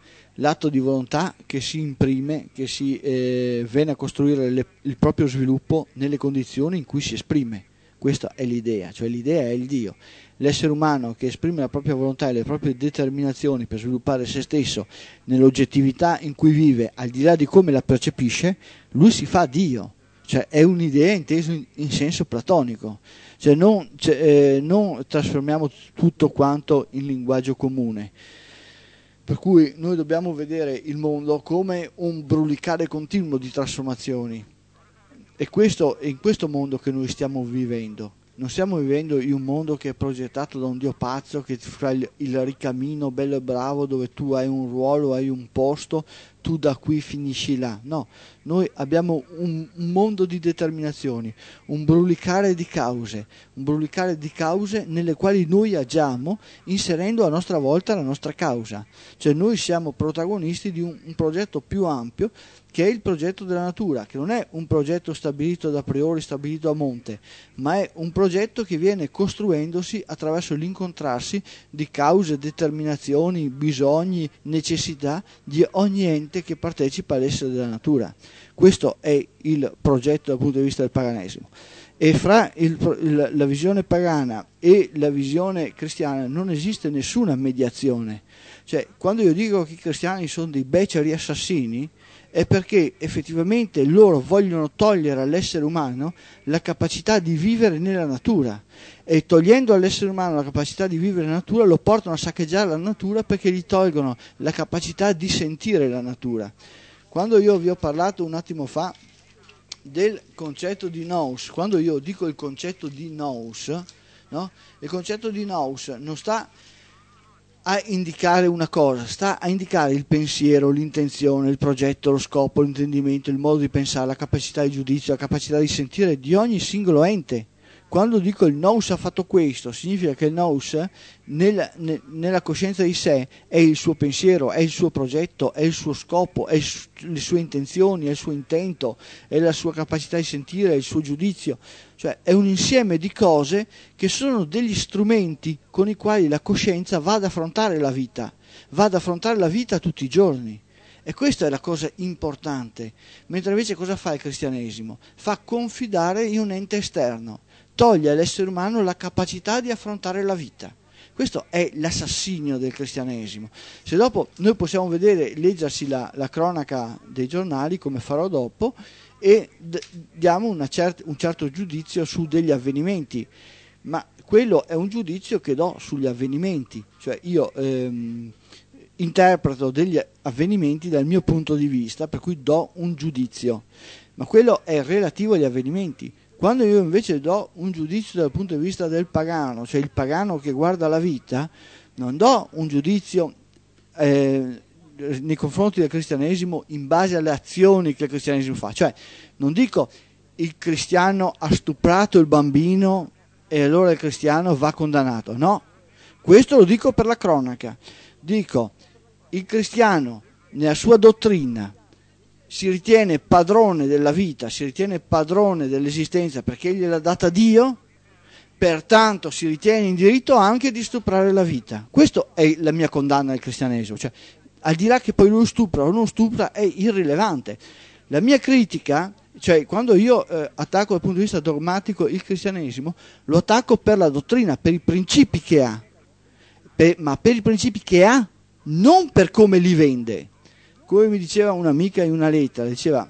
che si imprime, che si viene a costruire il proprio sviluppo nelle condizioni in cui si esprime. Questa è l'idea, cioè l'idea è il Dio. L'essere umano che esprime la propria volontà e le proprie determinazioni per sviluppare se stesso nell'oggettività in cui vive, al di là di come la percepisce, lui si fa Dio. Cioè è un'idea intesa in senso platonico. Cioè non trasformiamo tutto quanto in linguaggio comune. Per cui noi dobbiamo vedere il mondo come un brulicare continuo di trasformazioni. E questo è in questo mondo che noi stiamo vivendo. Non stiamo vivendo in un mondo che è progettato da un Dio pazzo, che ti fa il ricamino bello e bravo, dove tu hai un ruolo, hai un posto, tu da qui finisci là. No, noi abbiamo un mondo di determinazioni, un brulicare di cause nelle quali noi agiamo inserendo a nostra volta la nostra causa. Cioè noi siamo protagonisti di un progetto più ampio, che è il progetto della natura, che non è un progetto stabilito da priori, stabilito a monte, ma è un progetto che viene costruendosi attraverso l'incontrarsi di cause, determinazioni, bisogni, necessità di ogni ente che partecipa all'essere della natura. Questo è il progetto dal punto di vista del paganesimo. E fra la visione pagana e la visione cristiana non esiste nessuna mediazione. Cioè, quando io dico che i cristiani sono dei beceri assassini, è perché effettivamente loro vogliono togliere all'essere umano la capacità di vivere nella natura, e togliendo all'essere umano la capacità di vivere nella natura lo portano a saccheggiare la natura, perché gli tolgono la capacità di sentire la natura. Quando io vi ho parlato un attimo fa del concetto di nous, quando io dico il concetto di nous, no? Il concetto di nous non sta a indicare una cosa, sta a indicare il pensiero, l'intenzione, il progetto, lo scopo, l'intendimento, il modo di pensare, la capacità di giudizio, la capacità di sentire di ogni singolo ente. Quando dico il nous ha fatto questo, significa che il nous nella coscienza di sé è il suo pensiero, è il suo progetto, è il suo scopo, è le sue intenzioni, è il suo intento, è la sua capacità di sentire, è il suo giudizio. Cioè è un insieme di cose che sono degli strumenti con i quali la coscienza va ad affrontare la vita tutti i giorni. E questa è la cosa importante. Mentre invece cosa fa il cristianesimo? Fa confidare in un ente esterno, toglie all'essere umano la capacità di affrontare la vita. Questo è l'assassinio del cristianesimo. Se dopo noi possiamo vedere, leggersi la cronaca dei giornali, come farò dopo, e diamo un certo giudizio su degli avvenimenti, ma quello è un giudizio che do sugli avvenimenti, cioè io interpreto degli avvenimenti dal mio punto di vista, per cui do un giudizio, ma quello è relativo agli avvenimenti. Quando io invece do un giudizio dal punto di vista del pagano, cioè il pagano che guarda la vita, non do un giudizio nei confronti del cristianesimo in base alle azioni che il cristianesimo fa. Cioè non dico il cristiano ha stuprato il bambino e allora il cristiano va condannato, no, questo lo dico per la cronaca. Dico il cristiano nella sua dottrina si ritiene padrone della vita, si ritiene padrone dell'esistenza perché gliel'ha data Dio, pertanto si ritiene in diritto anche di stuprare la vita. Questa è la mia condanna al cristianesimo. Cioè, al di là che poi lui stupra o non stupra è irrilevante. La mia critica, cioè quando io attacco dal punto di vista dogmatico il cristianesimo, lo attacco per la dottrina, per i principi che ha, ma per i principi che ha, non per come li vende. Come mi diceva un'amica in una lettera, diceva: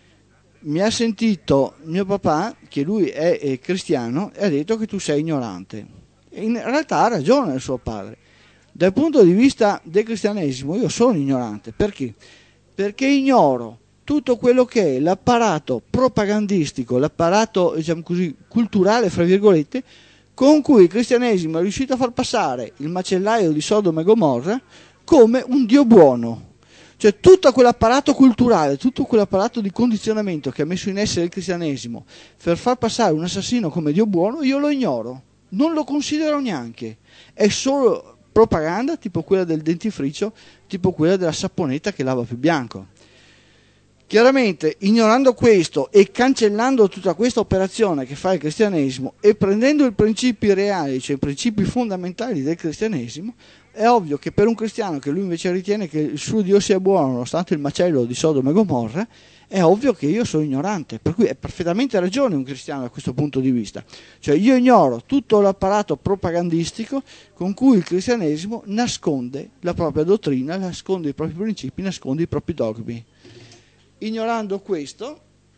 mi ha sentito mio papà, che lui è cristiano, e ha detto che tu sei ignorante. E in realtà ha ragione il suo padre. Dal punto di vista del cristianesimo io sono ignorante. Perché? Perché ignoro tutto quello che è l'apparato propagandistico, l'apparato, diciamo così, culturale, fra virgolette, con cui il cristianesimo è riuscito a far passare il macellaio di Sodoma e Gomorra come un Dio buono. Cioè tutto quell'apparato culturale, tutto quell'apparato di condizionamento che ha messo in essere il cristianesimo per far passare un assassino come Dio buono, io lo ignoro, non lo considero neanche. È solo propaganda, tipo quella del dentifricio, tipo quella della saponetta che lava più bianco. Chiaramente, ignorando questo e cancellando tutta questa operazione che fa il cristianesimo e prendendo i principi reali, cioè i principi fondamentali del cristianesimo, è ovvio che per un cristiano che lui invece ritiene che il suo Dio sia buono nonostante il macello di Sodoma e Gomorra, è ovvio che io sono ignorante. Per cui è perfettamente ragione un cristiano da questo punto di vista. Cioè io ignoro tutto l'apparato propagandistico con cui il cristianesimo nasconde la propria dottrina, nasconde i propri principi, nasconde i propri dogmi. Ignorando questo,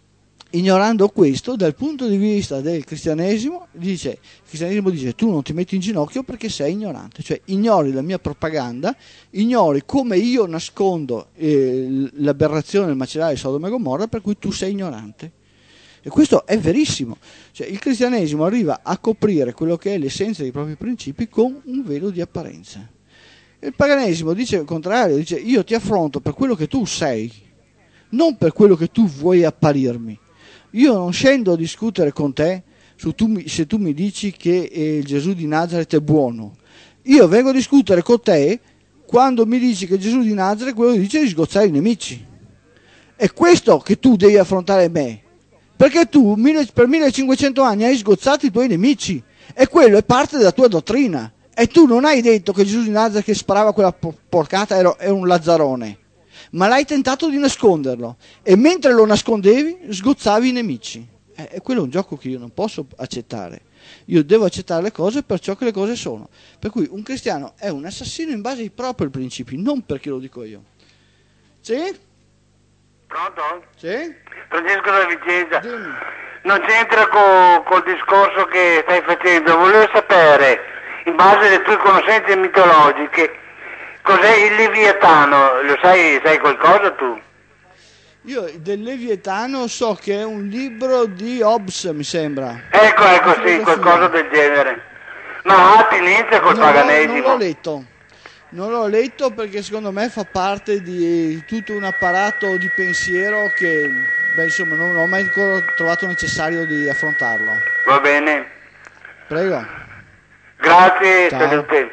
dal punto di vista del cristianesimo, il cristianesimo dice: tu non ti metti in ginocchio perché sei ignorante, cioè ignori la mia propaganda, ignori come io nascondo l'aberrazione del macellaio di Sodoma e Gomorra, per cui tu sei ignorante. E questo è verissimo. Cioè, il cristianesimo arriva a coprire quello che è l'essenza dei propri principi con un velo di apparenza. Il paganesimo dice il contrario, dice io ti affronto per quello che tu sei, non per quello che tu vuoi apparirmi. Io non scendo a discutere con te se tu mi dici che il Gesù di Nazareth è buono. Io vengo a discutere con te quando mi dici che Gesù di Nazareth quello che dice di sgozzare i nemici. È questo che tu devi affrontare me, perché tu per 1500 anni hai sgozzato i tuoi nemici e quello è parte della tua dottrina. E tu non hai detto che Gesù di Nazareth che sparava quella porcata era un lazzarone, ma l'hai tentato di nasconderlo e mentre lo nascondevi sgozzavi i nemici. E quello è un gioco che io non posso accettare. Io devo accettare le cose per ciò che le cose sono. Per cui un cristiano è un assassino in base ai propri principi, non perché lo dico io. Sì? Pronto? Sì? Francesco da Vicenza. Dimmi. Non c'entra col discorso che stai facendo. Volevo sapere, in base alle tue conoscenze mitologiche, cos'è il Leviatano? Lo sai qualcosa tu? Io del Leviatano so che è un libro di Hobbes, mi sembra. Ecco, sì, qualcosa del genere. Ma ha attinenza col paganesimo? Non l'ho letto perché secondo me fa parte di tutto un apparato di pensiero che, insomma, non ho mai ancora trovato necessario di affrontarlo. Va bene. Prego. Grazie, Ciao. salute.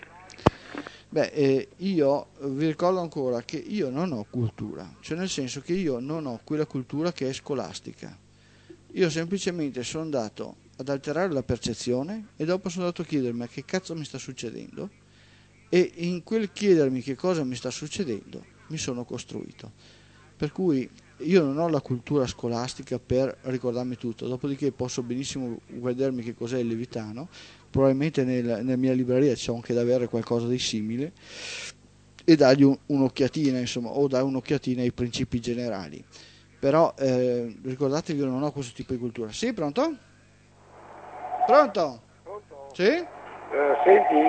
Io vi ricordo ancora che io non ho cultura, cioè nel senso che io non ho quella cultura che è scolastica. Io semplicemente sono andato ad alterare la percezione e dopo sono andato a chiedermi a che cazzo mi sta succedendo e in quel chiedermi che cosa mi sta succedendo mi sono costruito. Per cui io non ho la cultura scolastica per ricordarmi tutto, dopodiché posso benissimo guardarmi che cos'è il Levitano, probabilmente nella mia libreria c'è anche da avere qualcosa di simile e dargli un'occhiatina, insomma, o dare un'occhiatina ai principi generali. Però ricordatevi, io non ho questo tipo di cultura. Sì, pronto? Pronto? Sì? Senti,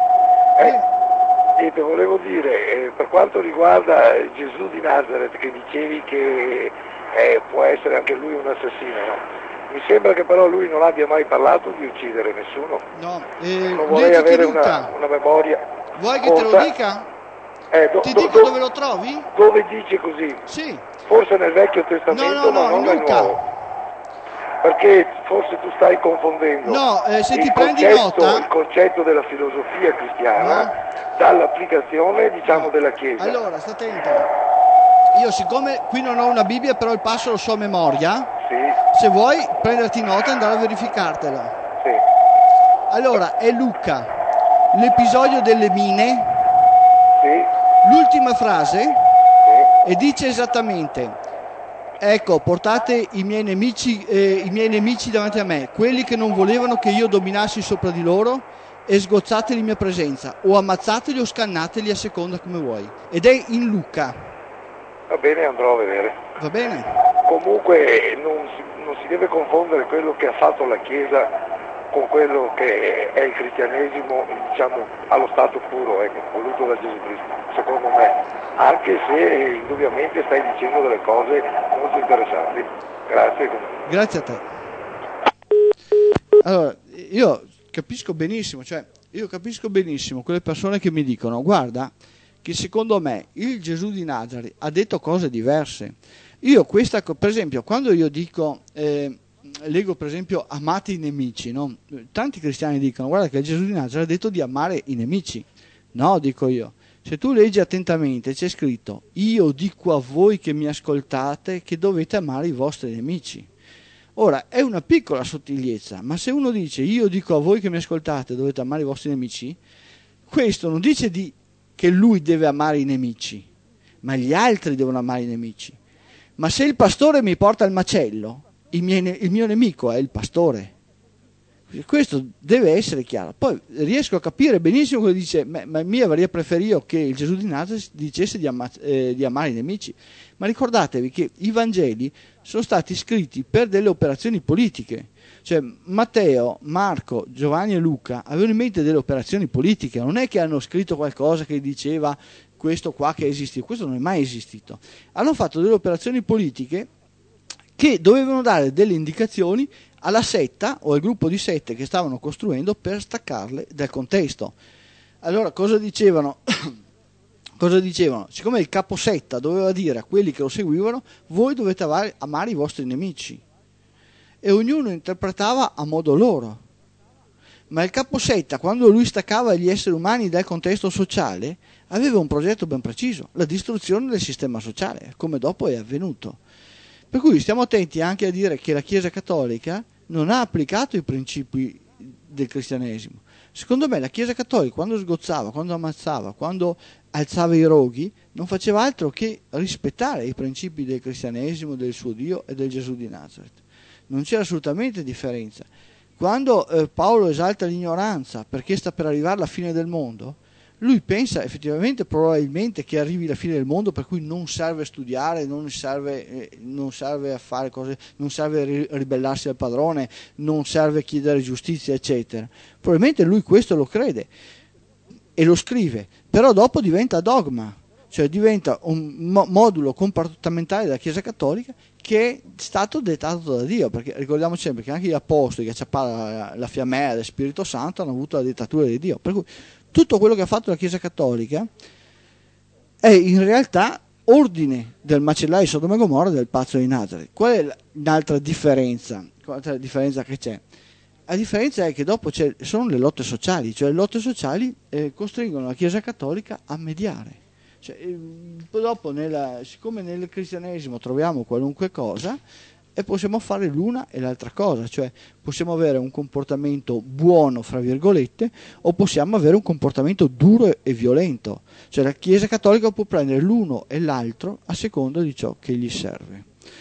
niente, volevo dire, per quanto riguarda Gesù di Nazareth, che dicevi che può essere anche lui un assassino, no? Mi sembra che però lui non abbia mai parlato di uccidere nessuno. No, non vorrei avere una memoria. Vuoi che te lo dica? Ti dico dove lo trovi? Dove dice così? Sì. Forse nel Vecchio Testamento, ma non nel Nuovo. Perché forse tu stai confondendo il concetto della filosofia cristiana dall'applicazione, diciamo, della Chiesa. Allora, sta attento. Io siccome qui non ho una Bibbia, però il passo lo so a memoria, sì. Se vuoi prenderti nota e andare a verificartelo. Sì. Allora, è Luca, l'episodio delle mine, sì. L'ultima frase, sì. E dice esattamente: ecco, portate i miei nemici davanti a me, quelli che non volevano che io dominassi sopra di loro, e sgozzateli in mia presenza, o ammazzateli o scannateli a seconda come vuoi. Ed è in Luca. Va bene, andrò a vedere. Va bene? Comunque non si deve confondere quello che ha fatto la Chiesa con quello che è il cristianesimo, diciamo, allo stato puro, voluto da Gesù Cristo, secondo me, anche se indubbiamente stai dicendo delle cose molto interessanti. Grazie. Grazie a te. Allora, io capisco benissimo quelle persone che mi dicono: guarda che secondo me il Gesù di Nazareth ha detto cose diverse. Io per esempio, quando io dico leggo per esempio amate i nemici, no? Tanti cristiani dicono: guarda che Gesù di Nazareth ha detto di amare i nemici. No, dico io, se tu leggi attentamente c'è scritto: io dico a voi che mi ascoltate che dovete amare i vostri nemici. Ora, è una piccola sottigliezza, ma se uno dice io dico a voi che mi ascoltate dovete amare i vostri nemici, questo non dice che lui deve amare i nemici, ma gli altri devono amare i nemici. Ma se il pastore mi porta al macello, il mio nemico è il pastore. Questo deve essere chiaro. Poi riesco a capire benissimo quello che dice: ma mi avrei preferito che il Gesù di Nazareth dicesse di amare i nemici. Ma ricordatevi che i Vangeli sono stati scritti per delle operazioni politiche. Cioè Matteo, Marco, Giovanni e Luca avevano in mente delle operazioni politiche. Non è che hanno scritto qualcosa che diceva questo qua che esiste. Questo non è mai esistito. Hanno fatto delle operazioni politiche che dovevano dare delle indicazioni alla setta o al gruppo di sette che stavano costruendo per staccarle dal contesto. Allora, cosa dicevano? Cosa dicevano? Siccome il caposetta doveva dire a quelli che lo seguivano, voi dovete amare i vostri nemici, e ognuno interpretava a modo loro. Ma il caposetta, quando lui staccava gli esseri umani dal contesto sociale, aveva un progetto ben preciso: la distruzione del sistema sociale, come dopo è avvenuto. Per cui stiamo attenti anche a dire che la Chiesa Cattolica non ha applicato i principi del cristianesimo. Secondo me la Chiesa Cattolica, quando sgozzava, quando ammazzava, quando alzava i roghi, non faceva altro che rispettare i principi del cristianesimo, del suo Dio e del Gesù di Nazareth. Non c'era assolutamente differenza. Quando Paolo esalta l'ignoranza perché sta per arrivare la fine del mondo, lui pensa effettivamente, probabilmente, che arrivi la fine del mondo, per cui non serve studiare, non serve a fare cose, non serve ribellarsi al padrone, non serve chiedere giustizia, eccetera. Probabilmente lui questo lo crede e lo scrive, però dopo diventa dogma, cioè diventa un modulo comportamentale della Chiesa Cattolica che è stato dettato da Dio, perché ricordiamoci sempre che anche gli apostoli che acciappavano la fiammella del Spirito Santo hanno avuto la dettatura di Dio, per cui tutto quello che ha fatto la Chiesa Cattolica è in realtà ordine del macellaio di Sodoma e Gomorra, del pazzo di Nazareth. Qual è l'altra differenza? L'altra differenza che c'è? La differenza è che dopo sono le lotte sociali, cioè le lotte sociali costringono la Chiesa Cattolica a mediare. Cioè, dopo siccome nel cristianesimo troviamo qualunque cosa, e possiamo fare l'una e l'altra cosa, cioè possiamo avere un comportamento buono, fra virgolette, o possiamo avere un comportamento duro e violento. Cioè la Chiesa Cattolica può prendere l'uno e l'altro a seconda di ciò che gli serve.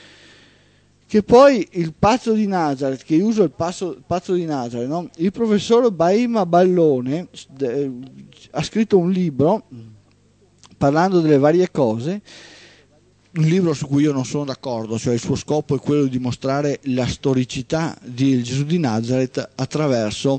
Che poi il pazzo di Nazareth, che uso il pazzo di Nazareth, no? Il professor Baima Ballone ha scritto un libro parlando delle varie cose, un libro su cui io non sono d'accordo, cioè il suo scopo è quello di mostrare la storicità di Gesù di Nazareth attraverso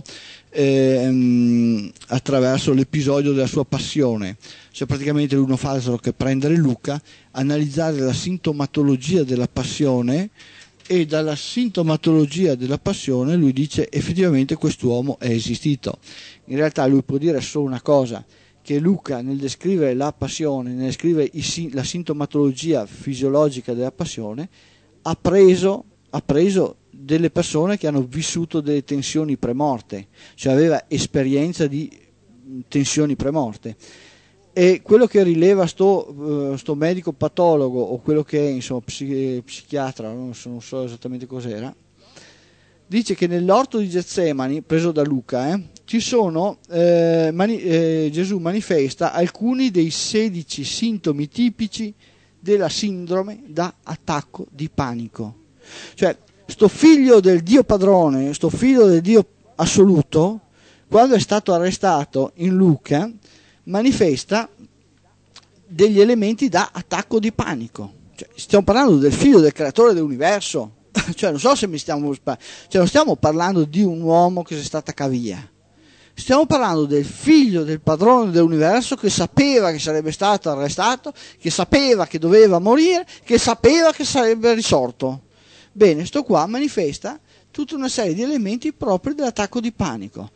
l'episodio della sua passione. Cioè praticamente lui non fa altro che prendere Luca, analizzare la sintomatologia della passione, e dalla sintomatologia della passione lui dice effettivamente quest'uomo è esistito. In realtà lui può dire solo una cosa, che Luca nel descrivere la passione, nel descrivere la sintomatologia fisiologica della passione, ha preso delle persone che hanno vissuto delle tensioni premorte, cioè aveva esperienza di tensioni premorte. E quello che rileva sto medico patologo, o quello che è, insomma, psichiatra, non so esattamente cos'era, dice che nell'orto di Getsemani, preso da Luca, ci sono, Gesù manifesta alcuni dei 16 sintomi tipici della sindrome da attacco di panico. Cioè, sto figlio del Dio padrone, sto figlio del Dio assoluto, quando è stato arrestato in Luca, manifesta degli elementi da attacco di panico. Cioè, stiamo parlando del figlio del creatore dell'universo. Cioè, non so se non stiamo parlando di un uomo che si è stato via. Stiamo parlando del figlio del padrone dell'universo, che sapeva che sarebbe stato arrestato, che sapeva che doveva morire, che sapeva che sarebbe risorto. Bene, sto qua manifesta tutta una serie di elementi propri dell'attacco di panico,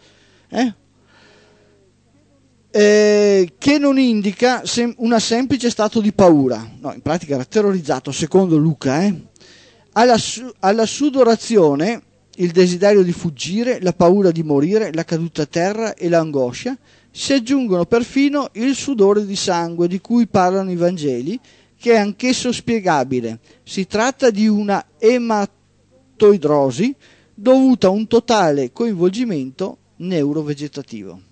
che non indica una semplice stato di paura. No, in pratica era terrorizzato, secondo Luca. Alla sudorazione, il desiderio di fuggire, la paura di morire, la caduta a terra e l'angoscia, si aggiungono perfino il sudore di sangue di cui parlano i Vangeli, che è anch'esso spiegabile. Si tratta di una ematoidrosi dovuta a un totale coinvolgimento neurovegetativo.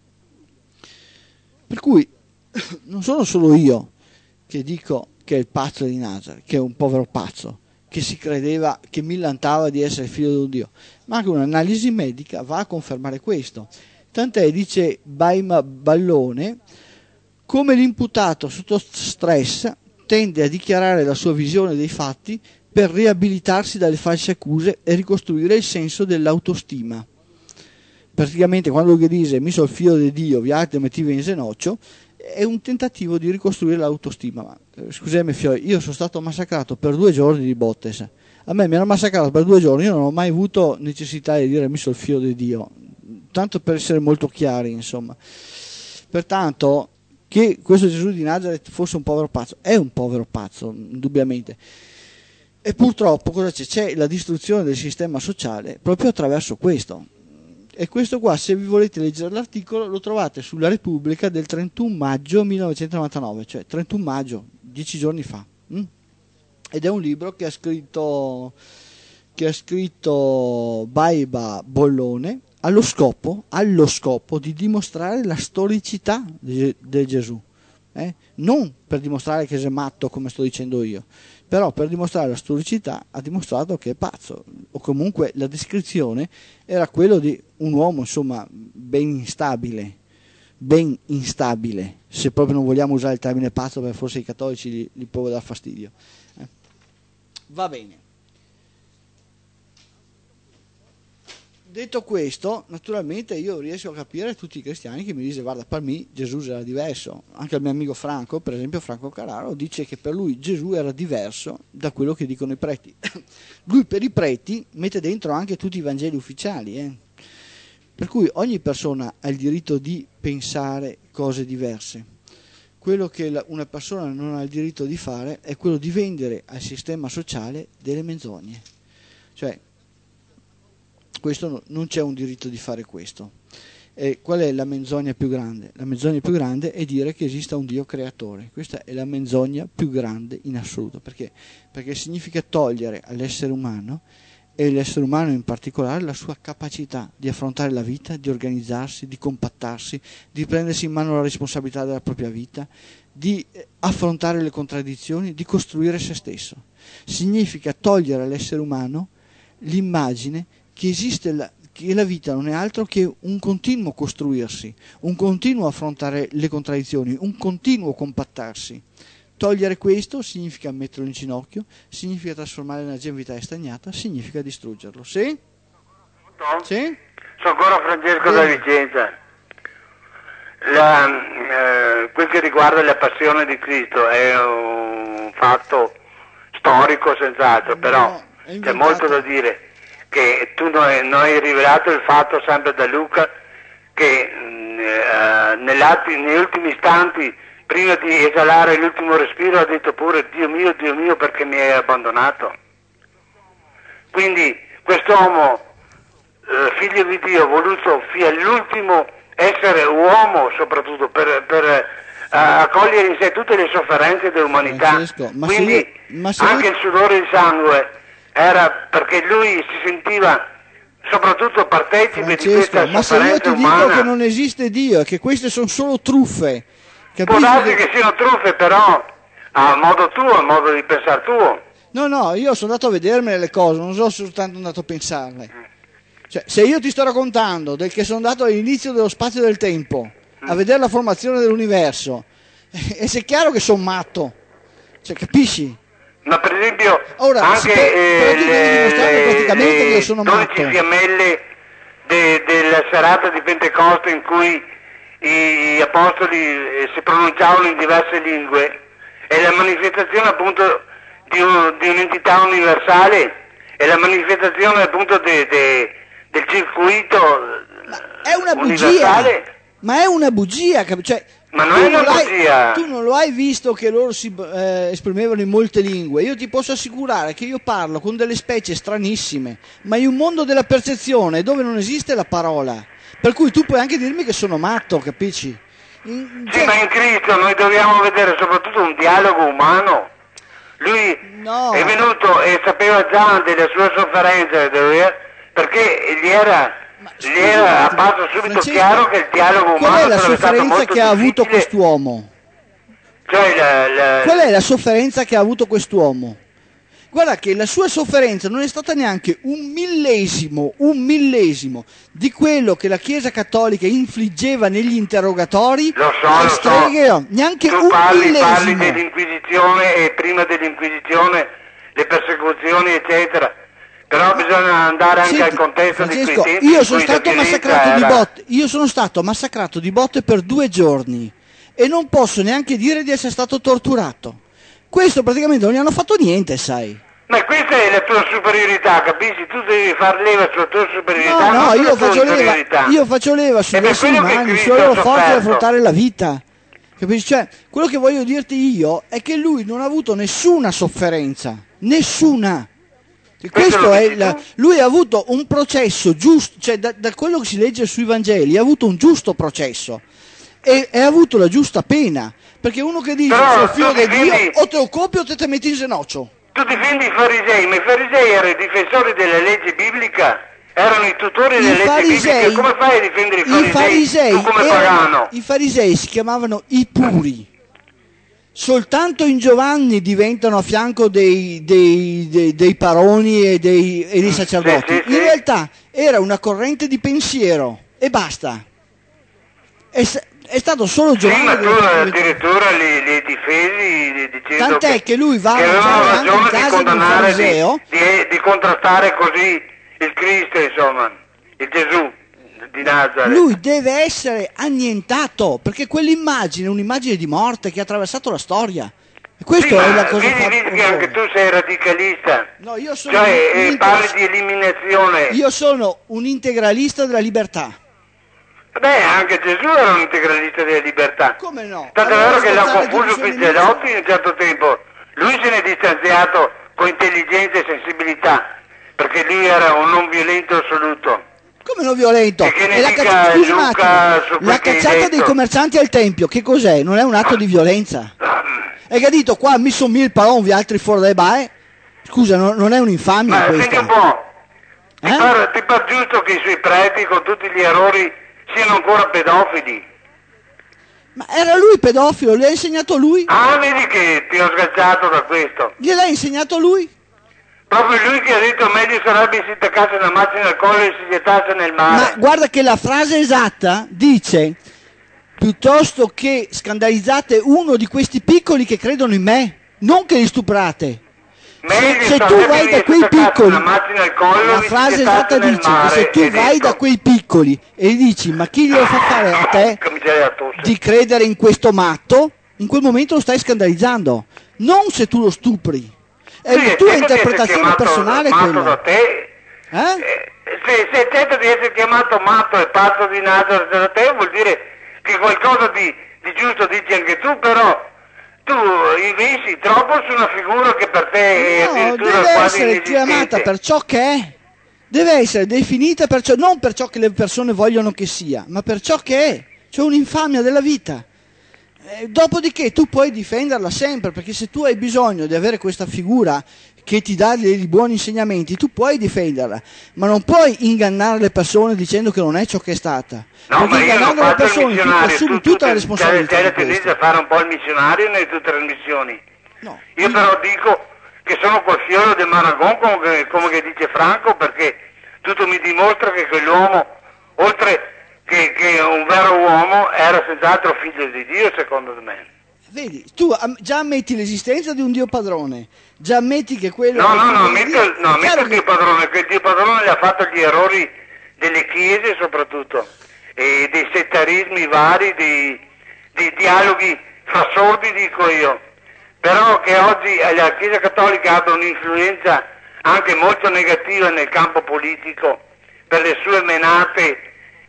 Per cui non sono solo io che dico che è il pazzo di Nazareth, che è un povero pazzo, che si credeva, che millantava di essere figlio di un Dio, ma anche un'analisi medica va a confermare questo. Tant'è, dice Baima Ballone, come l'imputato sotto stress tende a dichiarare la sua visione dei fatti per riabilitarsi dalle false accuse e ricostruire il senso dell'autostima. Praticamente quando lui dice mi sono il figlio di Dio, viate mettivi in zenoccio, è un tentativo di ricostruire l'autostima. Ma, scusami figlio, io sono stato massacrato per 2 giorni di bottes, a me mi hanno massacrato per 2 giorni, io non ho mai avuto necessità di dire mi sono il figlio di Dio, tanto per essere molto chiari, insomma. Pertanto, che questo Gesù di Nazareth fosse un povero pazzo, è un povero pazzo, indubbiamente. E purtroppo cosa c'è? C'è la distruzione del sistema sociale proprio attraverso questo. E questo qua, se vi volete leggere l'articolo, lo trovate sulla Repubblica del 31 maggio 1999, cioè 31 maggio, 10 giorni fa. Ed è un libro che ha scritto Baiba Bollone allo scopo di dimostrare la storicità di Gesù. Non per dimostrare che è matto, come sto dicendo io, però per dimostrare la storicità ha dimostrato che è pazzo, o comunque la descrizione era quello di un uomo, insomma, ben instabile, se proprio non vogliamo usare il termine pazzo, perché forse i cattolici gli può dar fastidio. Va bene. Detto questo, naturalmente io riesco a capire tutti i cristiani che mi dicono: guarda, per me Gesù era diverso. Anche il mio amico Franco, per esempio Franco Carraro, dice che per lui Gesù era diverso da quello che dicono i preti. Lui per i preti mette dentro anche tutti i Vangeli ufficiali, per cui ogni persona ha il diritto di pensare cose diverse. Quello che una persona non ha il diritto di fare è quello di vendere al sistema sociale delle menzogne. Cioè, questo non c'è un diritto di fare questo. E qual è la menzogna più grande? La menzogna più grande è dire che esista un Dio creatore. Questa è la menzogna più grande in assoluto. Perché? Perché significa togliere all'essere umano, e l'essere umano in particolare, la sua capacità di affrontare la vita, di organizzarsi, di compattarsi, di prendersi in mano la responsabilità della propria vita, di affrontare le contraddizioni, di costruire se stesso. Significa togliere all'essere umano l'immagine che esiste, che la vita non è altro che un continuo costruirsi, un continuo affrontare le contraddizioni, un continuo compattarsi. Togliere questo significa metterlo in ginocchio, significa trasformare l'energia in vita stagnata, significa distruggerlo. Sì? Sì? Sono ancora Francesco da Vicenza. Quel che riguarda la passione di Cristo è un fatto storico senz'altro, però c'è molto da dire. Che tu non hai rivelato il fatto sempre da Luca che negli ultimi istanti, prima di esalare l'ultimo respiro, ha detto pure: Dio mio, perché mi hai abbandonato? Quindi quest'uomo, figlio di Dio, ha voluto fino all'ultimo essere uomo, soprattutto per accogliere in sé tutte le sofferenze dell'umanità. Francesco, quindi anche il sudore di sangue era perché lui si sentiva soprattutto partecipe di questa ma se io ti dico che non esiste Dio e che queste sono solo truffe, può darsi che siano truffe, però a modo tuo, a modo di pensare tuo. No, io sono andato a vedermene le cose, non sono soltanto andato a pensarle. Cioè, se io ti sto raccontando del che sono andato all'inizio dello spazio e del tempo a vedere la formazione dell'universo, e se è chiaro che sono matto, cioè, capisci? Ma per esempio ora, anche praticamente che io sono 12 matto. fiammelle della serata di Pentecoste in cui gli apostoli si pronunciavano in diverse lingue, è la manifestazione appunto di un'entità universale, è la manifestazione appunto del circuito universale. Ma è una bugia, cioè, ma non è una bugia. Tu non lo hai visto che loro si esprimevano in molte lingue? Io ti posso assicurare che io parlo con delle specie stranissime, ma in un mondo della percezione dove non esiste la parola, per cui tu puoi anche dirmi che sono matto, capisci? Sì, ma in Cristo noi dobbiamo vedere soprattutto un dialogo umano. Lui è venuto e sapeva già delle sue sofferenze, perché gli era apparso subito chiaro che il dialogo umano qual è la sofferenza che ha avuto quest'uomo? Qual è la sofferenza che ha avuto quest'uomo? Guarda che la sua sofferenza non è stata neanche un millesimo di quello che la Chiesa Cattolica infliggeva negli interrogatori. Lo so. Neanche tu un millesimo. Parli dell'Inquisizione e prima dell'Inquisizione le persecuzioni eccetera, però bisogna andare anche al contesto di quei tempi. Io sono stato massacrato di botte per 2 giorni e non posso neanche dire di essere stato torturato. Questo praticamente non gli hanno fatto niente, sai. Ma questa è la tua superiorità, capisci? Tu devi far leva sulla tua superiorità. No, non io sulla tua inferiorità. faccio leva sugli per esseri quello che umani, Cristo sulla loro ha forza di sofferto. affrontare la vita. Capisci? Cioè, quello che voglio dirti io è che lui non ha avuto nessuna sofferenza, nessuna. E questo è lui ha avuto un processo giusto, cioè da quello che si legge sui Vangeli, ha avuto un giusto processo e ha avuto la giusta pena. Perché uno che dice Però sono figlio tu di Dio, difendi- o te lo copi o te metti in zenoccio. Tu difendi i farisei, ma i farisei erano i difensori della legge biblica, erano i tutori della legge biblica. Come fai a difendere i farisei tu come pagano? I farisei si chiamavano i puri. Soltanto in Giovanni diventano a fianco dei paroni e dei sacerdoti. Sì. In realtà era una corrente di pensiero e basta. È stato solo Sì, Giovanni. ma tu addirittura li difesi dicendo Tant'è che lui va a che avevano mangiare anche in ragione di casa di un condannare, fariseo. di contrastare così il Cristo, insomma, il Gesù di Nazareth. Lui deve essere annientato, perché quell'immagine è un'immagine di morte che ha attraversato la storia. E questo Sì, è ma la cosa vedi che anche tu sei radicalista, No, io sono cioè parli di eliminazione. Io sono un integralista della libertà. Beh, anche Gesù era un integralista della libertà. Come no? Tanto è Allora, vero che l'ha ascoltare confuso tutti i suoi Pizzarotti in un certo tempo. Lui se ne è distanziato con intelligenza e sensibilità, perché lui era un non violento assoluto. Come non violento? E che ne E la dica scusi un Luca attimo, su quel la che hai cacciata dei detto. commercianti al tempio, che cos'è? Non è un atto di violenza? Hai capito? Qua mi sono mille palon, vi altri fuori dai bae. Scusa, non è un'infamia Ma senti questa? un po', Eh? ti pare giusto che i suoi preti con tutti gli errori siano ancora pedofili? Ma era lui pedofilo, le ha insegnato lui? Ah, vedi che ti ho sgaggiato da questo. Gliel'ha insegnato lui? Proprio lui che ha detto meglio sarebbe se si attaccasse una macchina al collo e si gettasse nel mare. Ma guarda che la frase esatta dice: piuttosto che scandalizzate uno di questi piccoli che credono in me, non che li stuprate. Se tu vai da quei piccoli, la frase esatta dice che se tu vai da quei piccoli e dici ma chi glielo fa fare a te di credere in questo matto, in quel momento lo stai scandalizzando, non se tu lo stupri. È una tua interpretazione personale quella. Da te, se certo di essere chiamato matto e pazzo di Nazareth da te vuol dire che qualcosa di giusto dici anche tu, però tu investi troppo su una figura che per te è addirittura deve quasi essere chiamata per ciò che è, deve essere definita per ciò, non per ciò che le persone vogliono che sia, ma per ciò che è, cioè un'infamia della vita. Dopodiché tu puoi difenderla sempre, perché se tu hai bisogno di avere questa figura che ti dà dei buoni insegnamenti, tu puoi difenderla, ma non puoi ingannare le persone dicendo che non è ciò che è stata. No, perché ma io non ingannando le faccio il persone tu missionario, assumi tutta la responsabilità c'è la di questo. tendenza a fare un po' il missionario nelle tue trasmissioni. No, Io però dico che sono col fiore del Maragon, come che dice Franco, perché tutto mi dimostra che quell'uomo, oltre che un vero uomo, era senz'altro figlio di Dio, secondo me. Vedi, tu già ammetti l'esistenza di un Dio padrone, già ammetti che quello... No, metto il Dio padrone, che il Dio padrone gli ha fatto gli errori delle chiese soprattutto, e dei settarismi vari, di dialoghi fra sordi, dico io. Però che oggi la Chiesa Cattolica abbia un'influenza anche molto negativa nel campo politico per le sue menate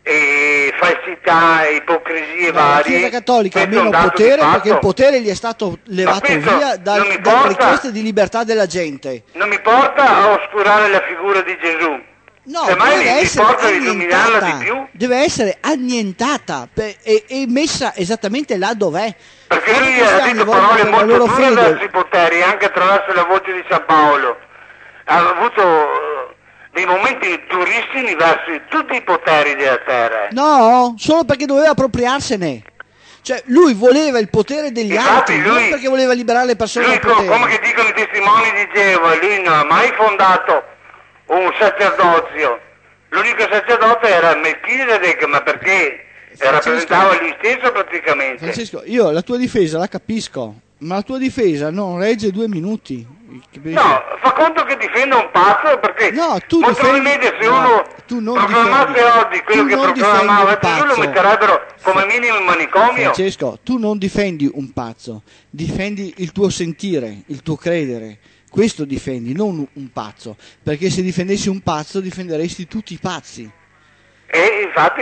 e falsità e ipocrisie varie. La Chiesa Cattolica ha questo è meno un dato potere di fatto. perché il potere gli è stato levato questo via dalle richieste di libertà della gente. Non mi porta a oscurare la figura di Gesù. No, Semmai deve mi essere porta a illuminarla di annientata, più. deve essere annientata e messa esattamente là dov'è. Perché Quando lui i ha cristiani detto vogliono parole per la molto loro dure fede- verso i poteri, anche attraverso la voce di San Paolo. Ha avuto dei momenti durissimi verso tutti i poteri della terra. No, solo perché doveva appropriarsene. Cioè, lui voleva il potere degli Infatti, altri, non perché voleva liberare le persone Lui, dal potere. come che dicono i testimoni di Geova, lui non ha mai fondato un sacerdozio. L'unico sacerdote era Melchisedec, ma perché rappresentava lui stesso praticamente. Francesco, io la tua difesa la capisco, ma la tua difesa non regge 2 minuti. No, fa conto che difenda un pazzo, perché No, tu molto probabilmente se uno tu non proclamasse difendi- oggi quello tu che non proclamava difendi un Gesù, lo pazzo. metterebbero come minimo in manicomio. Francesco, tu non difendi un pazzo, difendi il tuo sentire, il tuo credere, Questo difendi, non un pazzo, perché se difendessi un pazzo difenderesti tutti i pazzi. E infatti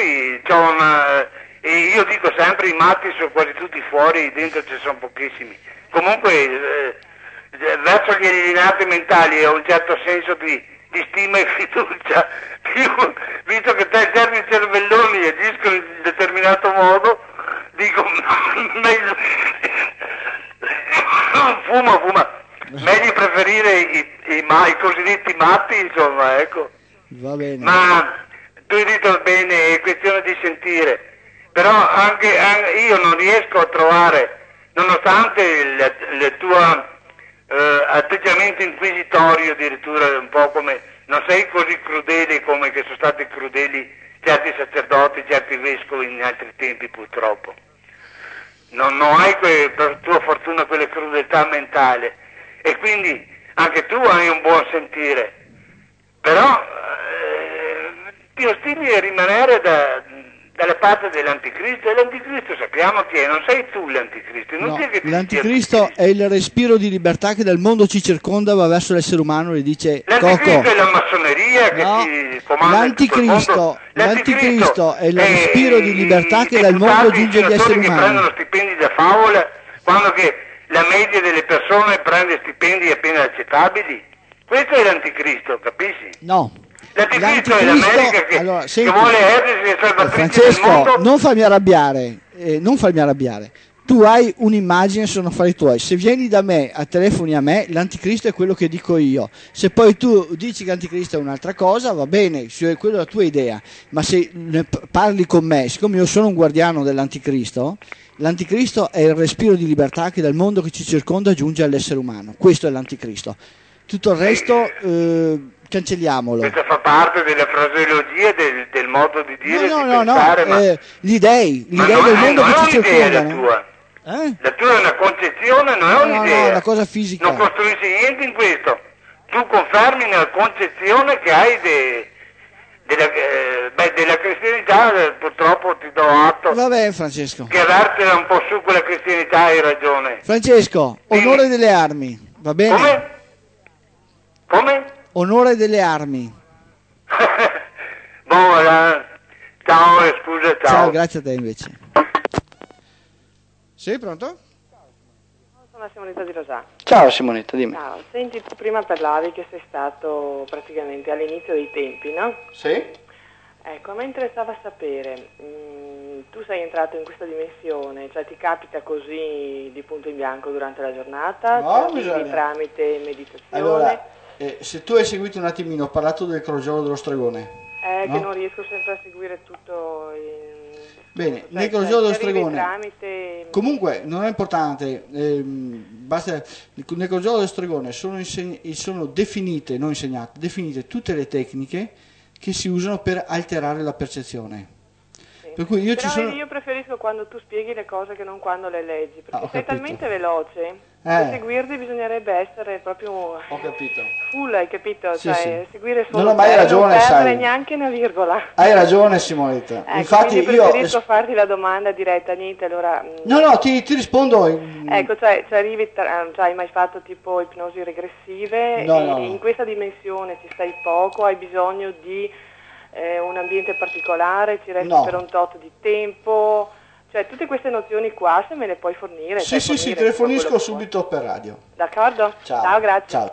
io dico sempre i matti sono quasi tutti fuori, dentro ci sono pochissimi. Comunque verso gli alienati mentali ho un certo senso di stima e fiducia, visto che certi cervelloni agiscono in un determinato modo, dico meglio fuma, meglio preferire i cosiddetti matti, insomma, ecco. Va bene. Ma tu hai detto bene, è questione di sentire, però anche io non riesco a trovare, nonostante il tuo atteggiamento inquisitorio, addirittura un po' come, non sei così crudele come che sono stati crudeli certi sacerdoti, certi vescovi in altri tempi purtroppo. Non hai per tua fortuna quelle crudeltà mentale, e quindi anche tu hai un buon sentire, però ti ostini a rimanere dalla parte dell'anticristo, e l'anticristo sappiamo chi è, non sei tu l'anticristo. Non no, l'anticristo è il respiro di libertà che dal mondo ci circonda, va verso l'essere umano e dice l'anticristo Coco. è la massoneria che ti comanda l'anticristo è il respiro di libertà che dal mondo giunge agli esseri umani. Che prendono stipendi da favola, quando che la media delle persone prende stipendi appena accettabili. Questo è l'anticristo, capisci? No. L'anticristo è l'America che vuole essere salvatrice del mondo. Non farmi arrabbiare. Tu hai un'immagine, sono affari tuoi. Se vieni da me, a telefoni a me, l'anticristo è quello che dico io. Se poi tu dici che l'anticristo è un'altra cosa, va bene, quella è la tua idea. Ma se ne parli con me, siccome io sono un guardiano dell'anticristo, l'anticristo è il respiro di libertà che dal mondo che ci circonda giunge all'essere umano. Questo è l'anticristo. Tutto il resto cancelliamolo. Questo fa parte della fraseologia del modo di dire, no, di pensare, ma gli dei del mondo che ci circondano. La tua è una concezione, non è un'idea. No, una cosa fisica. Non costruisci niente in questo. Tu confermi nella concezione che hai della cristianità, purtroppo ti do atto. Vabbè, Francesco. Che dartela un po' su quella cristianità, hai ragione. Francesco, onore delle armi, va bene? Come? Onore delle armi. Ciao, scusa, ciao. Ciao, grazie a te invece. Sei pronto? Sono Simonetta di Rosà. Ciao Simonetta, dimmi. Ciao, senti, tu prima parlavi che sei stato praticamente all'inizio dei tempi, no? Sì. Ecco, a me interessava sapere, tu sei entrato in questa dimensione, cioè ti capita così di punto in bianco durante la giornata? No, bisogna. Tramite meditazione? Allora, se tu hai seguito un attimino, ho parlato del crogiolo dello stregone. No? Che non riesco sempre a seguire tutto. Bene, nel crogiolo dello stregone. Tramite... Comunque, non è importante, basta, nel crogiolo dello stregone sono definite, non insegnate, definite tutte le tecniche che si usano per alterare la percezione. Per cui io preferisco quando tu spieghi le cose che non quando le leggi, perché sei capito. Talmente veloce che seguirti bisognerebbe essere proprio ho capito. full, hai capito? Sì, cioè sì. seguire solo non ho mai ragione, non perdere sai. neanche una virgola. Hai ragione Simonetta. Ecco, infatti io preferisco farti la domanda diretta, niente, allora No, ti rispondo. Ecco, cioè arrivi hai mai fatto tipo ipnosi regressive? No. In questa dimensione ci stai poco, hai bisogno di un ambiente particolare, ci resti per un tot di tempo, cioè tutte queste nozioni qua se me le puoi fornire. Sì, te le fornisco subito per radio. D'accordo? Ciao, grazie. Ciao.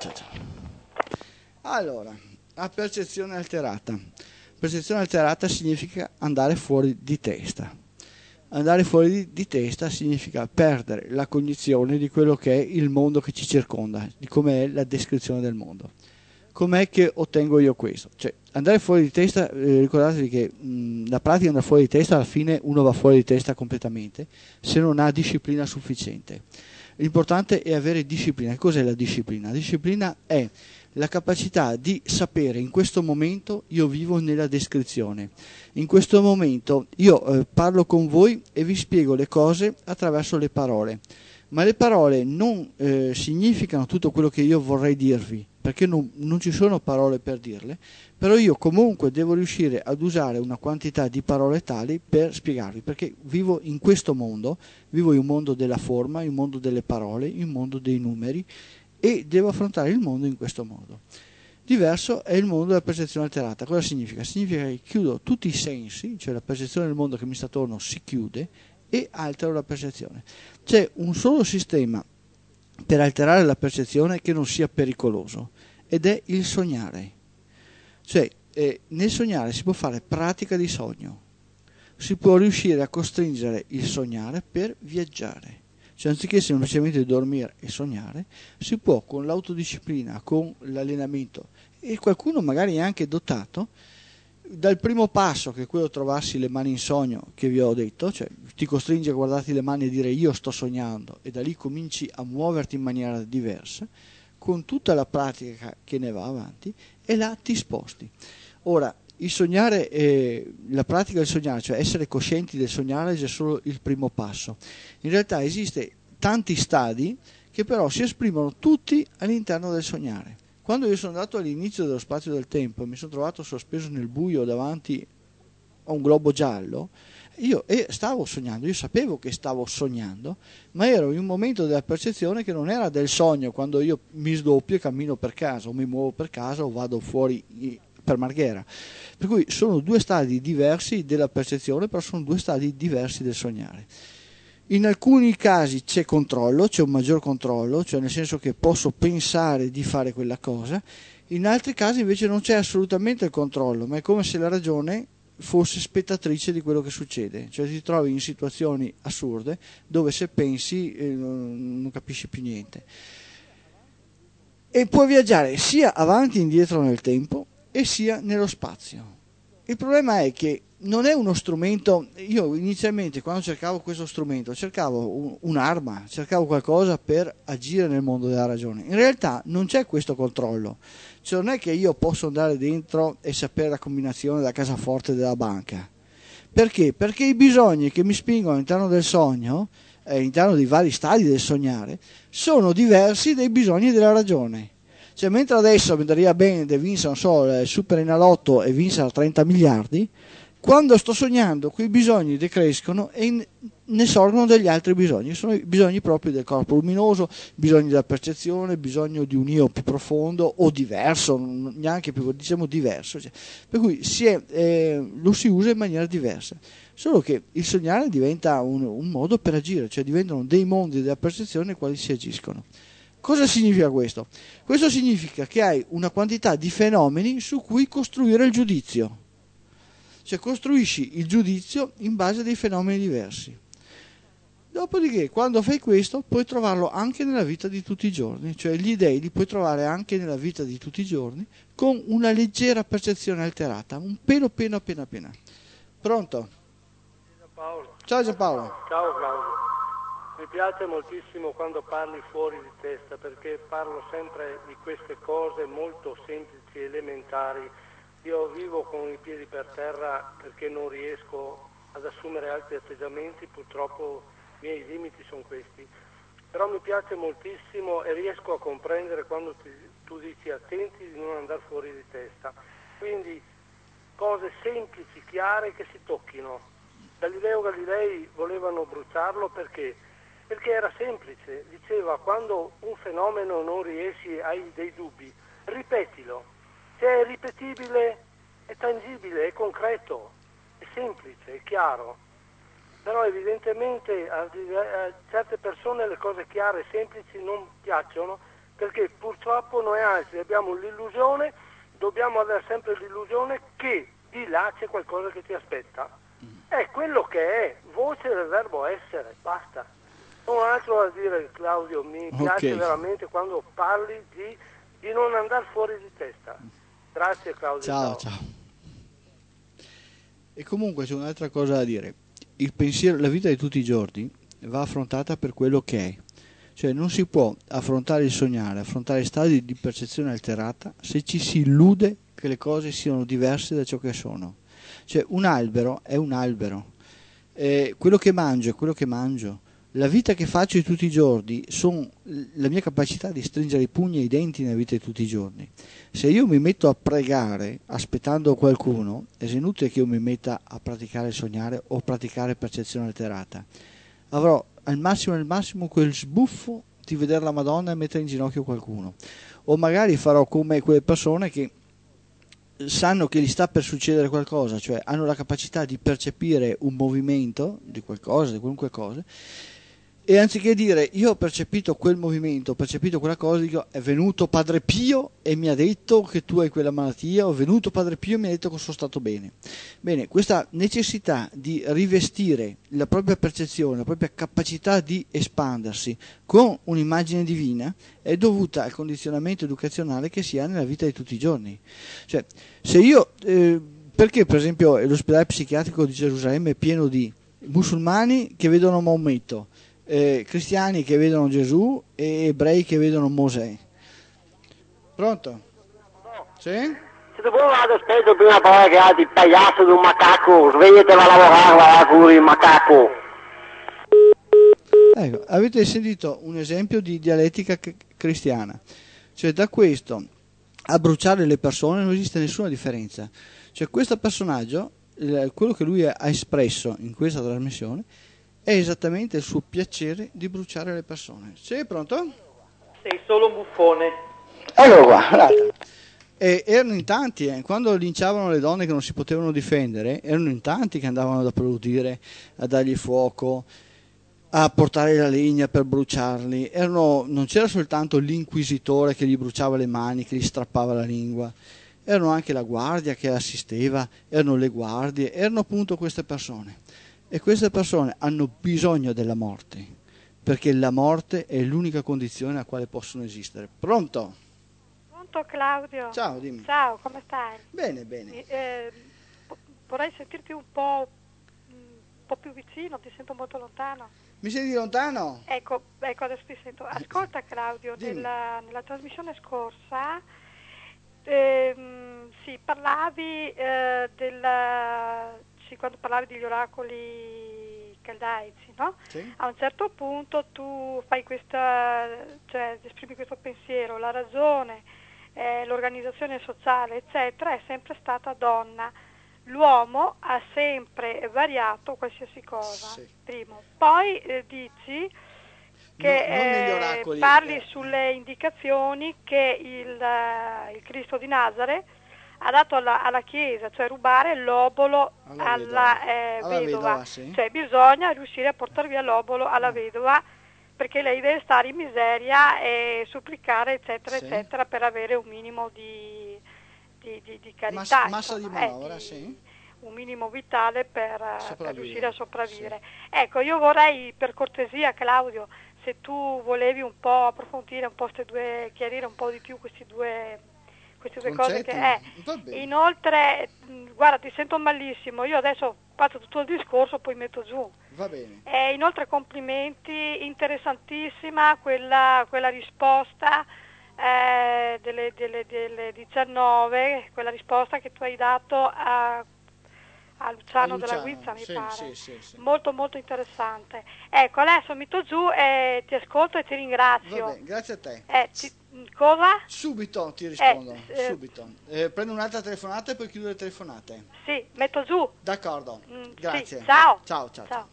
Allora, la percezione alterata. Percezione alterata significa andare fuori di testa. Andare fuori di testa significa perdere la cognizione di quello che è il mondo che ci circonda, di come è la descrizione del mondo. Com'è che ottengo io questo? Cioè, andare fuori di testa, ricordatevi che la pratica andare fuori di testa, alla fine uno va fuori di testa completamente se non ha disciplina sufficiente. L'importante è avere disciplina. Cos'è la disciplina? La disciplina è la capacità di sapere in questo momento io vivo nella descrizione, in questo momento io parlo con voi e vi spiego le cose attraverso le parole, ma le parole non significano tutto quello che io vorrei dirvi, perché non ci sono parole per dirle, però io comunque devo riuscire ad usare una quantità di parole tali per spiegarvi, perché vivo in questo mondo, vivo in un mondo della forma, in un mondo delle parole, in un mondo dei numeri, e devo affrontare il mondo in questo modo. Diverso è il mondo della percezione alterata. Cosa significa? Significa che chiudo tutti i sensi, cioè la percezione del mondo che mi sta attorno si chiude e altero la percezione. C'è un solo sistema per alterare la percezione che non sia pericoloso, ed è il sognare. Cioè nel sognare si può fare pratica di sogno, si può riuscire a costringere il sognare per viaggiare. Cioè, anziché semplicemente dormire e sognare, si può con l'autodisciplina, con l'allenamento, e qualcuno magari è anche dotato, dal primo passo, che è quello trovarsi le mani in sogno, che vi ho detto, cioè ti costringe a guardarti le mani e dire io sto sognando, e da lì cominci a muoverti in maniera diversa, con tutta la pratica che ne va avanti, e là ti sposti. Ora, il sognare, la pratica del sognare, cioè essere coscienti del sognare, è già solo il primo passo. In realtà esiste tanti stadi che però si esprimono tutti all'interno del sognare. Quando io sono andato all'inizio dello spazio del tempo e mi sono trovato sospeso nel buio davanti a un globo giallo, io stavo sognando, io sapevo che stavo sognando, ma ero in un momento della percezione che non era del sogno, quando io mi sdoppio e cammino per casa, o mi muovo per casa, o vado fuori per Marghera. Per cui sono due stadi diversi della percezione, però sono due stadi diversi del sognare. In alcuni casi c'è controllo, c'è un maggior controllo, cioè nel senso che posso pensare di fare quella cosa. In altri casi invece non c'è assolutamente il controllo, ma è come se la ragione fosse spettatrice di quello che succede, cioè ti trovi in situazioni assurde dove se pensi non capisci più niente, e puoi viaggiare sia avanti e indietro nel tempo e sia nello spazio. Il problema è che non è uno strumento. Io inizialmente, quando cercavo questo strumento, cercavo un'arma, cercavo qualcosa per agire nel mondo della ragione. In realtà non c'è questo controllo, cioè non è che io posso andare dentro e sapere la combinazione della cassaforte della banca. Perché? Perché i bisogni che mi spingono all'interno del sogno, all'interno dei vari stadi del sognare, sono diversi dai bisogni della ragione. Cioè, mentre adesso mi andrebbe bene di vincere, non so, il Super Enalotto e vincere 30 miliardi, quando sto sognando quei bisogni decrescono e ne sorgono degli altri bisogni, sono i bisogni proprio del corpo luminoso, bisogni della percezione, bisogno di un io più profondo o diverso, neanche più, diciamo diverso, cioè, per cui lo si usa in maniera diversa, solo che il sognare diventa un modo per agire, cioè diventano dei mondi della percezione nei quali si agiscono. Cosa significa questo? Questo significa che hai una quantità di fenomeni su cui costruire il giudizio. Cioè costruisci il giudizio in base a dei fenomeni diversi. Dopodiché, quando fai questo, puoi trovarlo anche nella vita di tutti i giorni. Cioè gli dei li puoi trovare anche nella vita di tutti i giorni con una leggera percezione alterata, un pelo appena. Pronto? Paolo. Ciao Giampaolo. Ciao Claudio. Mi piace moltissimo quando parli fuori di testa, perché parlo sempre di queste cose molto semplici e elementari. Io vivo con i piedi per terra perché non riesco ad assumere altri atteggiamenti, purtroppo i miei limiti sono questi. Però mi piace moltissimo e riesco a comprendere quando tu dici attenti di non andare fuori di testa. Quindi cose semplici, chiare, che si tocchino. Galileo Galilei volevano bruciarlo perché era semplice, diceva quando un fenomeno non riesci, hai dei dubbi, ripetilo, se è ripetibile è tangibile, è concreto, è semplice, è chiaro, però evidentemente a certe persone le cose chiare e semplici non piacciono perché purtroppo noi altri abbiamo l'illusione, dobbiamo avere sempre l'illusione che di là c'è qualcosa che ti aspetta, è quello che è, voce del verbo essere, basta. Non ho altro da dire Claudio, mi piace veramente quando parli di non andare fuori di testa. Grazie Claudio. Ciao. E comunque c'è un'altra cosa da dire. Il pensiero, la vita di tutti i giorni va affrontata per quello che è. Cioè non si può affrontare il sognare, affrontare stadi di percezione alterata se ci si illude che le cose siano diverse da ciò che sono. Cioè un albero è un albero. Quello che mangio è quello che mangio. La vita che faccio di tutti i giorni sono la mia capacità di stringere i pugni e i denti nella vita di tutti i giorni. Se io mi metto a pregare aspettando qualcuno, è inutile che io mi metta a praticare il sognare o praticare percezione alterata. Avrò al massimo quel sbuffo farti vedere la Madonna e mettere in ginocchio qualcuno, o magari farò come quelle persone che sanno che gli sta per succedere qualcosa, cioè hanno la capacità di percepire un movimento di qualcosa, di qualunque cosa, e anziché dire io ho percepito quel movimento, ho percepito quella cosa, dico è venuto Padre Pio e mi ha detto che tu hai quella malattia, o è venuto Padre Pio e mi ha detto che sono stato bene. Bene, questa necessità di rivestire la propria percezione, la propria capacità di espandersi con un'immagine divina è dovuta al condizionamento educazionale che si ha nella vita di tutti i giorni. Cioè, se io, perché per esempio l'ospedale psichiatrico di Gerusalemme è pieno di musulmani che vedono Maometto, cristiani che vedono Gesù e ebrei che vedono Mosè? Pronto? Sì? Se tu vuoi vado spesso prima parola che ha di pagliasso di un macaco, svegliati a lavorare, va a curi il macaco. Ecco, avete sentito un esempio di dialettica cristiana, cioè da questo a bruciare le persone non esiste nessuna differenza, cioè questo personaggio, quello che lui ha espresso in questa trasmissione è esattamente il suo piacere di bruciare le persone. Sei pronto? Sei solo un buffone. Eccolo qua, guardate. E erano in tanti, quando linciavano le donne che non si potevano difendere, erano in tanti che andavano ad applaudire, a dargli fuoco, a portare la legna per bruciarli. Non c'era soltanto l'inquisitore che gli bruciava le mani, che gli strappava la lingua, erano anche la guardia che assisteva, erano le guardie, erano appunto queste persone. E queste persone hanno bisogno della morte, perché la morte è l'unica condizione a quale possono esistere. Pronto? Pronto Claudio? Ciao, dimmi. Ciao, come stai? Bene, bene. Vorrei sentirti un po' più vicino, ti sento molto lontano. Mi senti lontano? Ecco, adesso ti sento. Ascolta Claudio, nella trasmissione scorsa parlavi quando parlavi degli oracoli caldaici, no? Sì. A un certo punto tu fai esprimi questo pensiero, la ragione, l'organizzazione sociale, eccetera, è sempre stata donna. L'uomo ha sempre variato qualsiasi cosa, sì. Primo. Poi dici che parli sulle indicazioni che il Cristo di Nazareth ha dato alla Chiesa, cioè rubare l'obolo alla vedova. Sì. Cioè bisogna riuscire a portare via l'obolo alla vedova, perché lei deve stare in miseria e supplicare, eccetera, sì, eccetera, per avere un minimo di carità. Massa di manovra, sì. Un minimo vitale per riuscire a sopravvivere. Sì. Ecco, io vorrei, per cortesia Claudio, se tu volevi un po' approfondire un po' chiarire un po' di più queste due cose che inoltre, guarda, ti sento malissimo, io adesso faccio tutto il discorso, poi metto giù. Va bene. Inoltre complimenti, interessantissima quella risposta delle 19, quella risposta che tu hai dato a Luciano della Guizza, mi pare. Sì. Molto molto interessante. Ecco, adesso metto giù e ti ascolto e ti ringrazio. Va bene, grazie a te. Cosa? Subito ti rispondo, subito. Prendo un'altra telefonata e poi chiudo le telefonate. Sì, metto giù. D'accordo, grazie. Sì. Ciao. Ciao.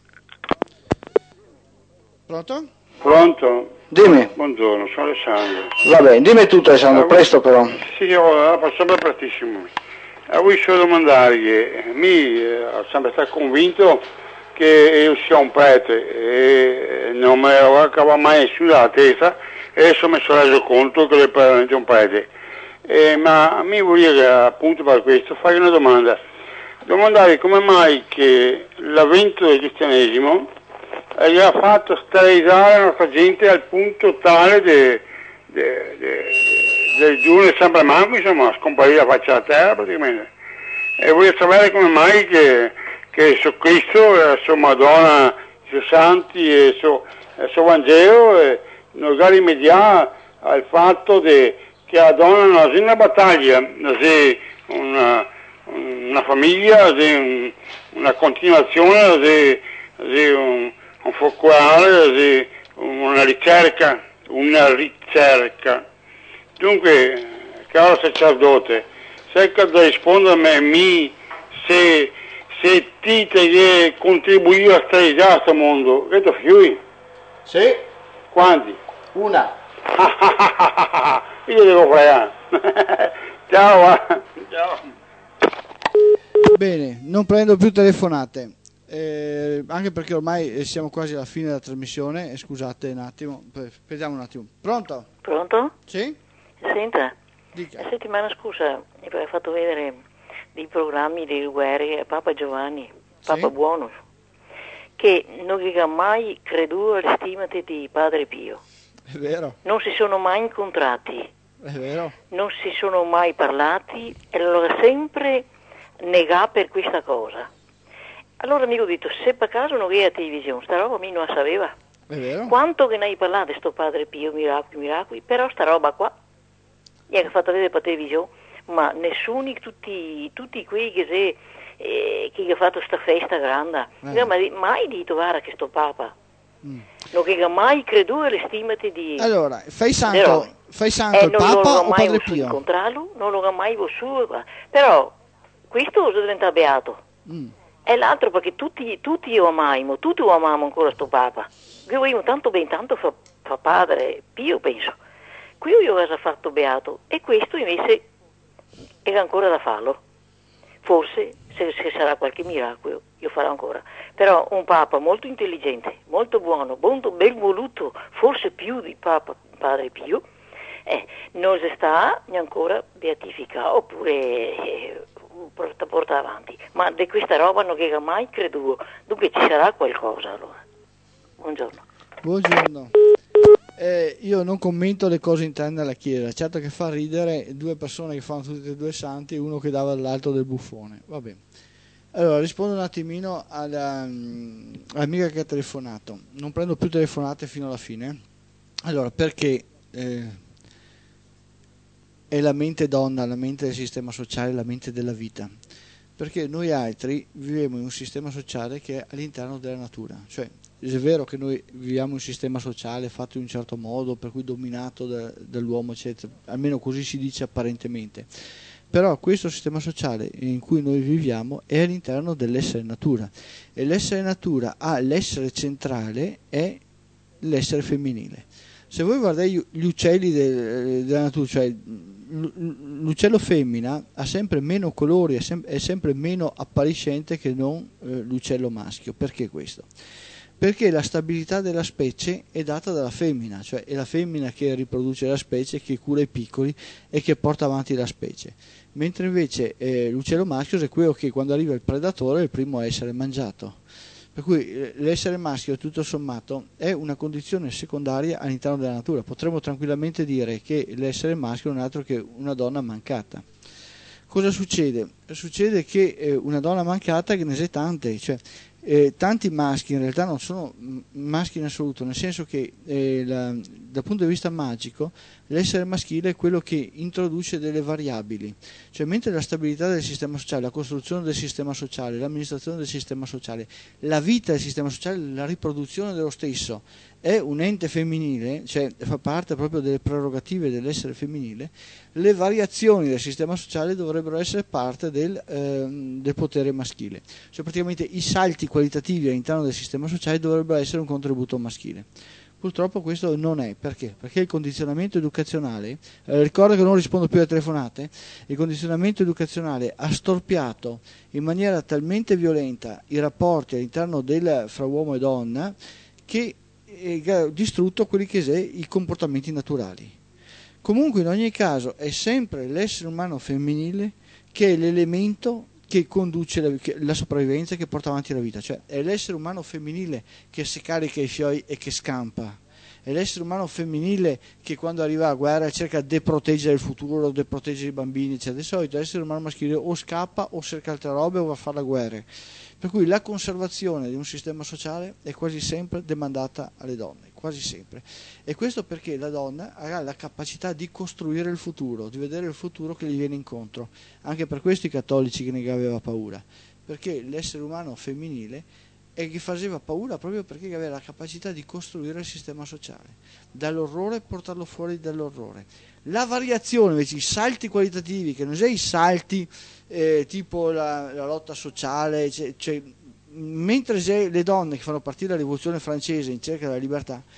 Pronto? Pronto? Dimmi. Buongiorno, sono Alessandro. Va bene, dimmi tutto Alessandro, presto però. Sì, io faccio prestissimo. Vuoi solo domandare che ho sempre stato convinto che io sia un prete e non me lo cava mai sulla testa, e adesso mi sono reso conto che è veramente un prete. Ma mi voglio appunto per questo fare una domandare come mai che l'avvento del cristianesimo gli ha fatto sterilizzare la nostra gente al punto tale del giorno sempre manco, insomma, scomparire la faccia della terra praticamente. E voglio sapere come mai che su Cristo, la sua Madonna, i suoi santi e il suo Vangelo non ga rimediare al fatto che la donna non è una battaglia, non è una famiglia, una continuazione, un focolare, una ricerca. Dunque, caro sacerdote, cerca di rispondermi se ti contribuire a sterilizzare questo mondo. Questo fiui? Sì. Quanti? Una. Io devo fregare. Ciao. Ciao. Bene, non prendo più telefonate. Anche perché ormai siamo quasi alla fine della trasmissione. Scusate un attimo, aspettiamo un attimo. Pronto? Pronto? Sì? Senta, Dica. la settimana scorsa mi aveva fatto vedere dei programmi di guerre a Papa Giovanni, Papa Sì? Buono, che non aveva mai creduto alle stimate di Padre Pio. È vero, Non si sono mai incontrati, è vero. non si sono mai parlati e allora sempre negà per questa cosa. Allora mi ho detto, se per caso non è a televisione, sta roba mi non la sapeva. È vero. Quanto che ne hai parlato sto Padre Pio, miracoli, però sta roba qua, gli ha fatto vedere per televisione, ma nessuno, tutti quei che ha fatto sta festa grande, non ha mai detto, guarda che sto Papa, non che ha mai creduto alle stimate di... Allora, fai santo il Papa o Padre Pio? Incontrarlo, non l'ho mai vissuto, però questo diventa beato. E l'altro perché tutti lo amiamo, tutti lo amiamo ancora sto Papa. Io voglio tanto ben tanto fa Padre Pio, penso. Qui io ho fatto beato e questo invece è ancora da farlo. Forse se sarà qualche miracolo io farò ancora. Però un Papa molto intelligente, molto buono, ben voluto, forse più di Padre Pio, non si sta ancora beatificato oppure porta avanti. Ma di questa roba non che mai creduto. Dunque ci sarà qualcosa allora. Buongiorno. Buongiorno. Io non commento le cose interne della Chiesa. Certo che fa ridere due persone che fanno tutti e due santi, uno che dava all'altro del buffone. Va bene. Allora rispondo un attimino all'amica che ha telefonato. Non prendo più telefonate fino alla fine. Allora, perché è la mente donna, la mente del sistema sociale, la mente della vita. Perché noi altri viviamo in un sistema sociale che è all'interno della natura. Cioè, è vero che noi viviamo in un sistema sociale fatto in un certo modo, per cui dominato dall'uomo, eccetera, almeno così si dice apparentemente. Però questo sistema sociale in cui noi viviamo è all'interno dell'essere natura. E l'essere natura ha l'essere centrale è l'essere femminile. Se voi guardate gli uccelli della natura, cioè l'uccello femmina ha sempre meno colori, è sempre meno appariscente che non l'uccello maschio. Perché questo? Perché la stabilità della specie è data dalla femmina, cioè è la femmina che riproduce la specie, che cura i piccoli e che porta avanti la specie. Mentre invece l'uccello maschio è quello che quando arriva il predatore è il primo a essere mangiato. Per cui l'essere maschio tutto sommato è una condizione secondaria all'interno della natura. Potremmo tranquillamente dire che l'essere maschio non è altro che una donna mancata. Cosa succede? Succede che una donna mancata che ne è tante, cioè tanti maschi in realtà non sono maschi in assoluto, nel senso che dal punto di vista magico l'essere maschile è quello che introduce delle variabili, cioè mentre la stabilità del sistema sociale, la costruzione del sistema sociale, l'amministrazione del sistema sociale, la vita del sistema sociale, la riproduzione dello stesso è un ente femminile, cioè fa parte proprio delle prerogative dell'essere femminile, le variazioni del sistema sociale dovrebbero essere parte del potere maschile, cioè praticamente i salti qualitativi all'interno del sistema sociale dovrebbero essere un contributo maschile. Purtroppo questo non è, perché? Perché il condizionamento educazionale, ricordo che non rispondo più alle telefonate, il condizionamento educazionale ha storpiato in maniera talmente violenta i rapporti all'interno fra uomo e donna che ha distrutto quelli che sono i comportamenti naturali. Comunque in ogni caso è sempre l'essere umano femminile che è l'elemento che conduce la sopravvivenza, che porta avanti la vita, cioè è l'essere umano femminile che si carica i fioi e che scampa, è l'essere umano femminile che quando arriva a guerra cerca di proteggere il futuro, di proteggere i bambini, eccetera. Di solito l'essere umano maschile o scappa o cerca altre robe o va a fare la guerra, per cui la conservazione di un sistema sociale è quasi sempre demandata alle donne, quasi sempre, e questo perché la donna ha la capacità di costruire il futuro, di vedere il futuro che gli viene incontro. Anche per questo i cattolici che ne aveva paura, perché l'essere umano femminile è che faceva paura proprio perché aveva la capacità di costruire il sistema sociale, dall'orrore portarlo fuori dall'orrore. La variazione invece, i salti qualitativi, che non sono i salti tipo la lotta sociale, cioè, mentre le donne che fanno partire la rivoluzione francese in cerca della libertà,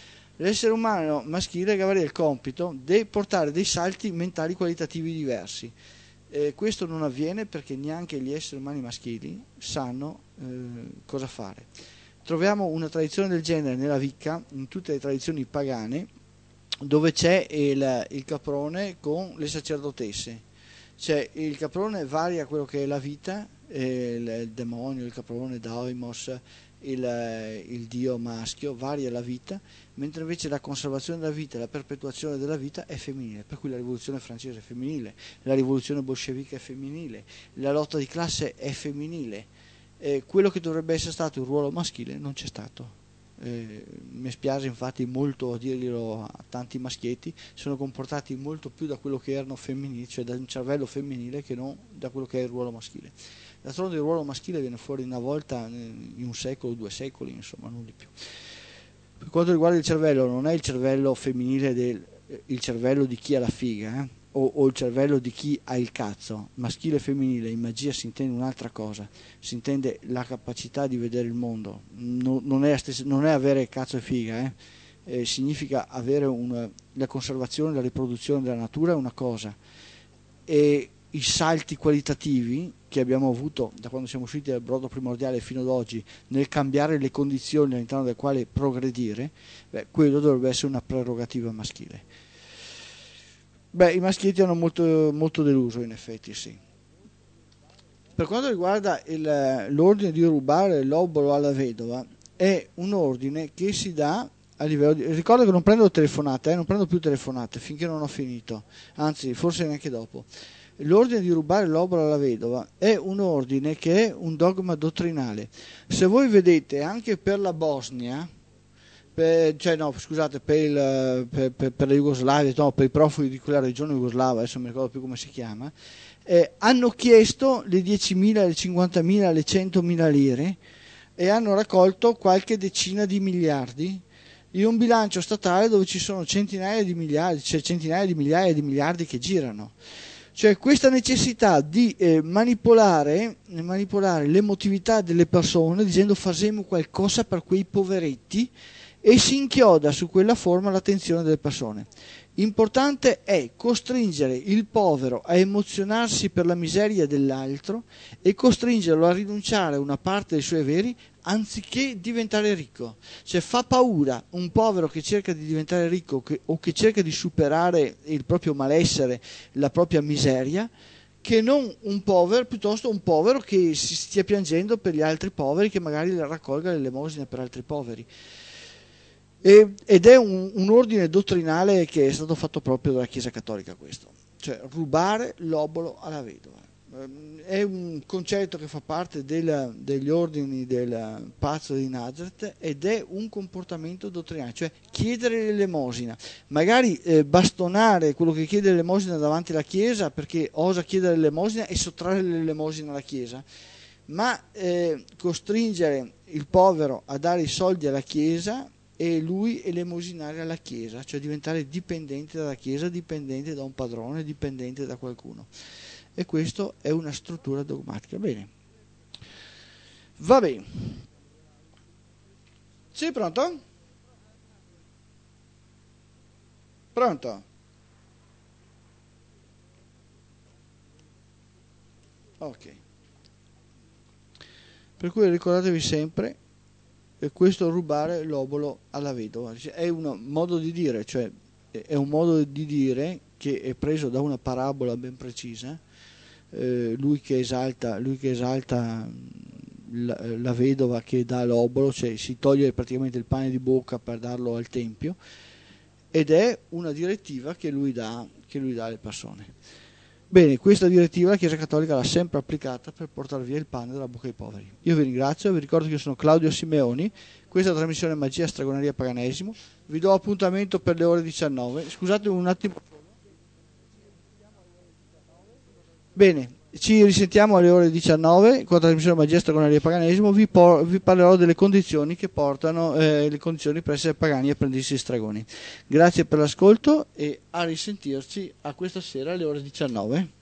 L'essere umano maschile avrà il compito di portare dei salti mentali qualitativi diversi. Questo non avviene perché neanche gli esseri umani maschili sanno cosa fare. Troviamo una tradizione del genere nella Wicca, in tutte le tradizioni pagane, dove c'è il caprone con le sacerdotesse. Cioè il caprone varia quello che è la vita, il demonio, il caprone, Daimos, il dio maschio, varia la vita, mentre invece la conservazione della vita e la perpetuazione della vita è femminile, per cui la rivoluzione francese è femminile, la rivoluzione bolscevica è femminile, la lotta di classe è femminile, quello che dovrebbe essere stato un ruolo maschile non c'è stato. Mi spiace infatti molto a dirglielo a tanti maschietti, sono comportati molto più da quello che erano femminili, cioè da un cervello femminile, che non da quello che è il ruolo maschile. D'altronde il ruolo maschile viene fuori una volta in un secolo, 2 secoli, insomma, non di più. Per quanto riguarda il cervello, non è il cervello femminile il cervello di chi ha la figa, o il cervello di chi ha il cazzo. Maschile e femminile in magia si intende un'altra cosa, si intende la capacità di vedere il mondo, non è avere cazzo e figa, significa avere la conservazione, la riproduzione della natura è una cosa, e i salti qualitativi che abbiamo avuto da quando siamo usciti dal brodo primordiale fino ad oggi nel cambiare le condizioni all'interno delle quali progredire, quello dovrebbe essere una prerogativa maschile. I maschietti hanno molto deluso, in effetti, sì. Per quanto riguarda l'ordine di rubare l'obolo alla vedova, è un ordine che si dà a livello di... Ricordo che non prendo telefonate, non prendo più telefonate finché non ho finito, anzi forse neanche dopo. L'ordine di rubare l'obolo alla vedova è un ordine che è un dogma dottrinale. Se voi vedete anche per la Bosnia, per la Jugoslavia, per i profughi di quella regione jugoslava, adesso non mi ricordo più come si chiama, hanno chiesto le 10.000, le 50.000, le 100.000 lire e hanno raccolto qualche decina di miliardi in un bilancio statale dove ci sono centinaia di migliaia di miliardi che girano. Cioè questa necessità di manipolare l'emotività delle persone dicendo faremo qualcosa per quei poveretti, e si inchioda su quella forma l'attenzione delle persone. Importante è costringere il povero a emozionarsi per la miseria dell'altro e costringerlo a rinunciare a una parte dei suoi averi anziché diventare ricco. Cioè fa paura un povero che cerca di diventare ricco o che cerca di superare il proprio malessere, la propria miseria, che non piuttosto un povero che si stia piangendo per gli altri poveri, che magari raccolga l'elemosina per altri poveri. Ed è un ordine dottrinale che è stato fatto proprio dalla Chiesa Cattolica, questo, cioè rubare l'obolo alla vedova. È un concetto che fa parte degli ordini del pazzo di Nazareth ed è un comportamento dottrinale, cioè chiedere l'elemosina, magari bastonare quello che chiede l'elemosina davanti alla Chiesa perché osa chiedere l'elemosina e sottrarre l'elemosina alla Chiesa, ma costringere il povero a dare i soldi alla Chiesa e lui elemosinare alla Chiesa, cioè diventare dipendente dalla Chiesa, dipendente da un padrone, dipendente da qualcuno. E questo è una struttura dogmatica. Bene. Va bene. Sì, pronto? Pronto? Ok. Per cui ricordatevi sempre questo rubare l'obolo alla vedova è un modo di dire, cioè è un modo di dire che è preso da una parabola ben precisa. Lui che esalta la vedova che dà l'obolo, cioè si toglie praticamente il pane di bocca per darlo al tempio, ed è una direttiva che lui dà alle persone. Bene, questa direttiva la Chiesa Cattolica l'ha sempre applicata per portare via il pane dalla bocca ai poveri. Io vi ringrazio, vi ricordo che io sono Claudio Simeoni, questa è la trasmissione Magia, Stregoneria, Paganesimo, vi do appuntamento per le ore 19, scusate un attimo. Bene, ci risentiamo alle ore 19 con la trasmissione Magia, Stregoneria e Paganesimo, vi parlerò delle condizioni che portano le condizioni per essere pagani e apprendisti stregoni. Grazie per l'ascolto e a risentirci a questa sera alle ore 19.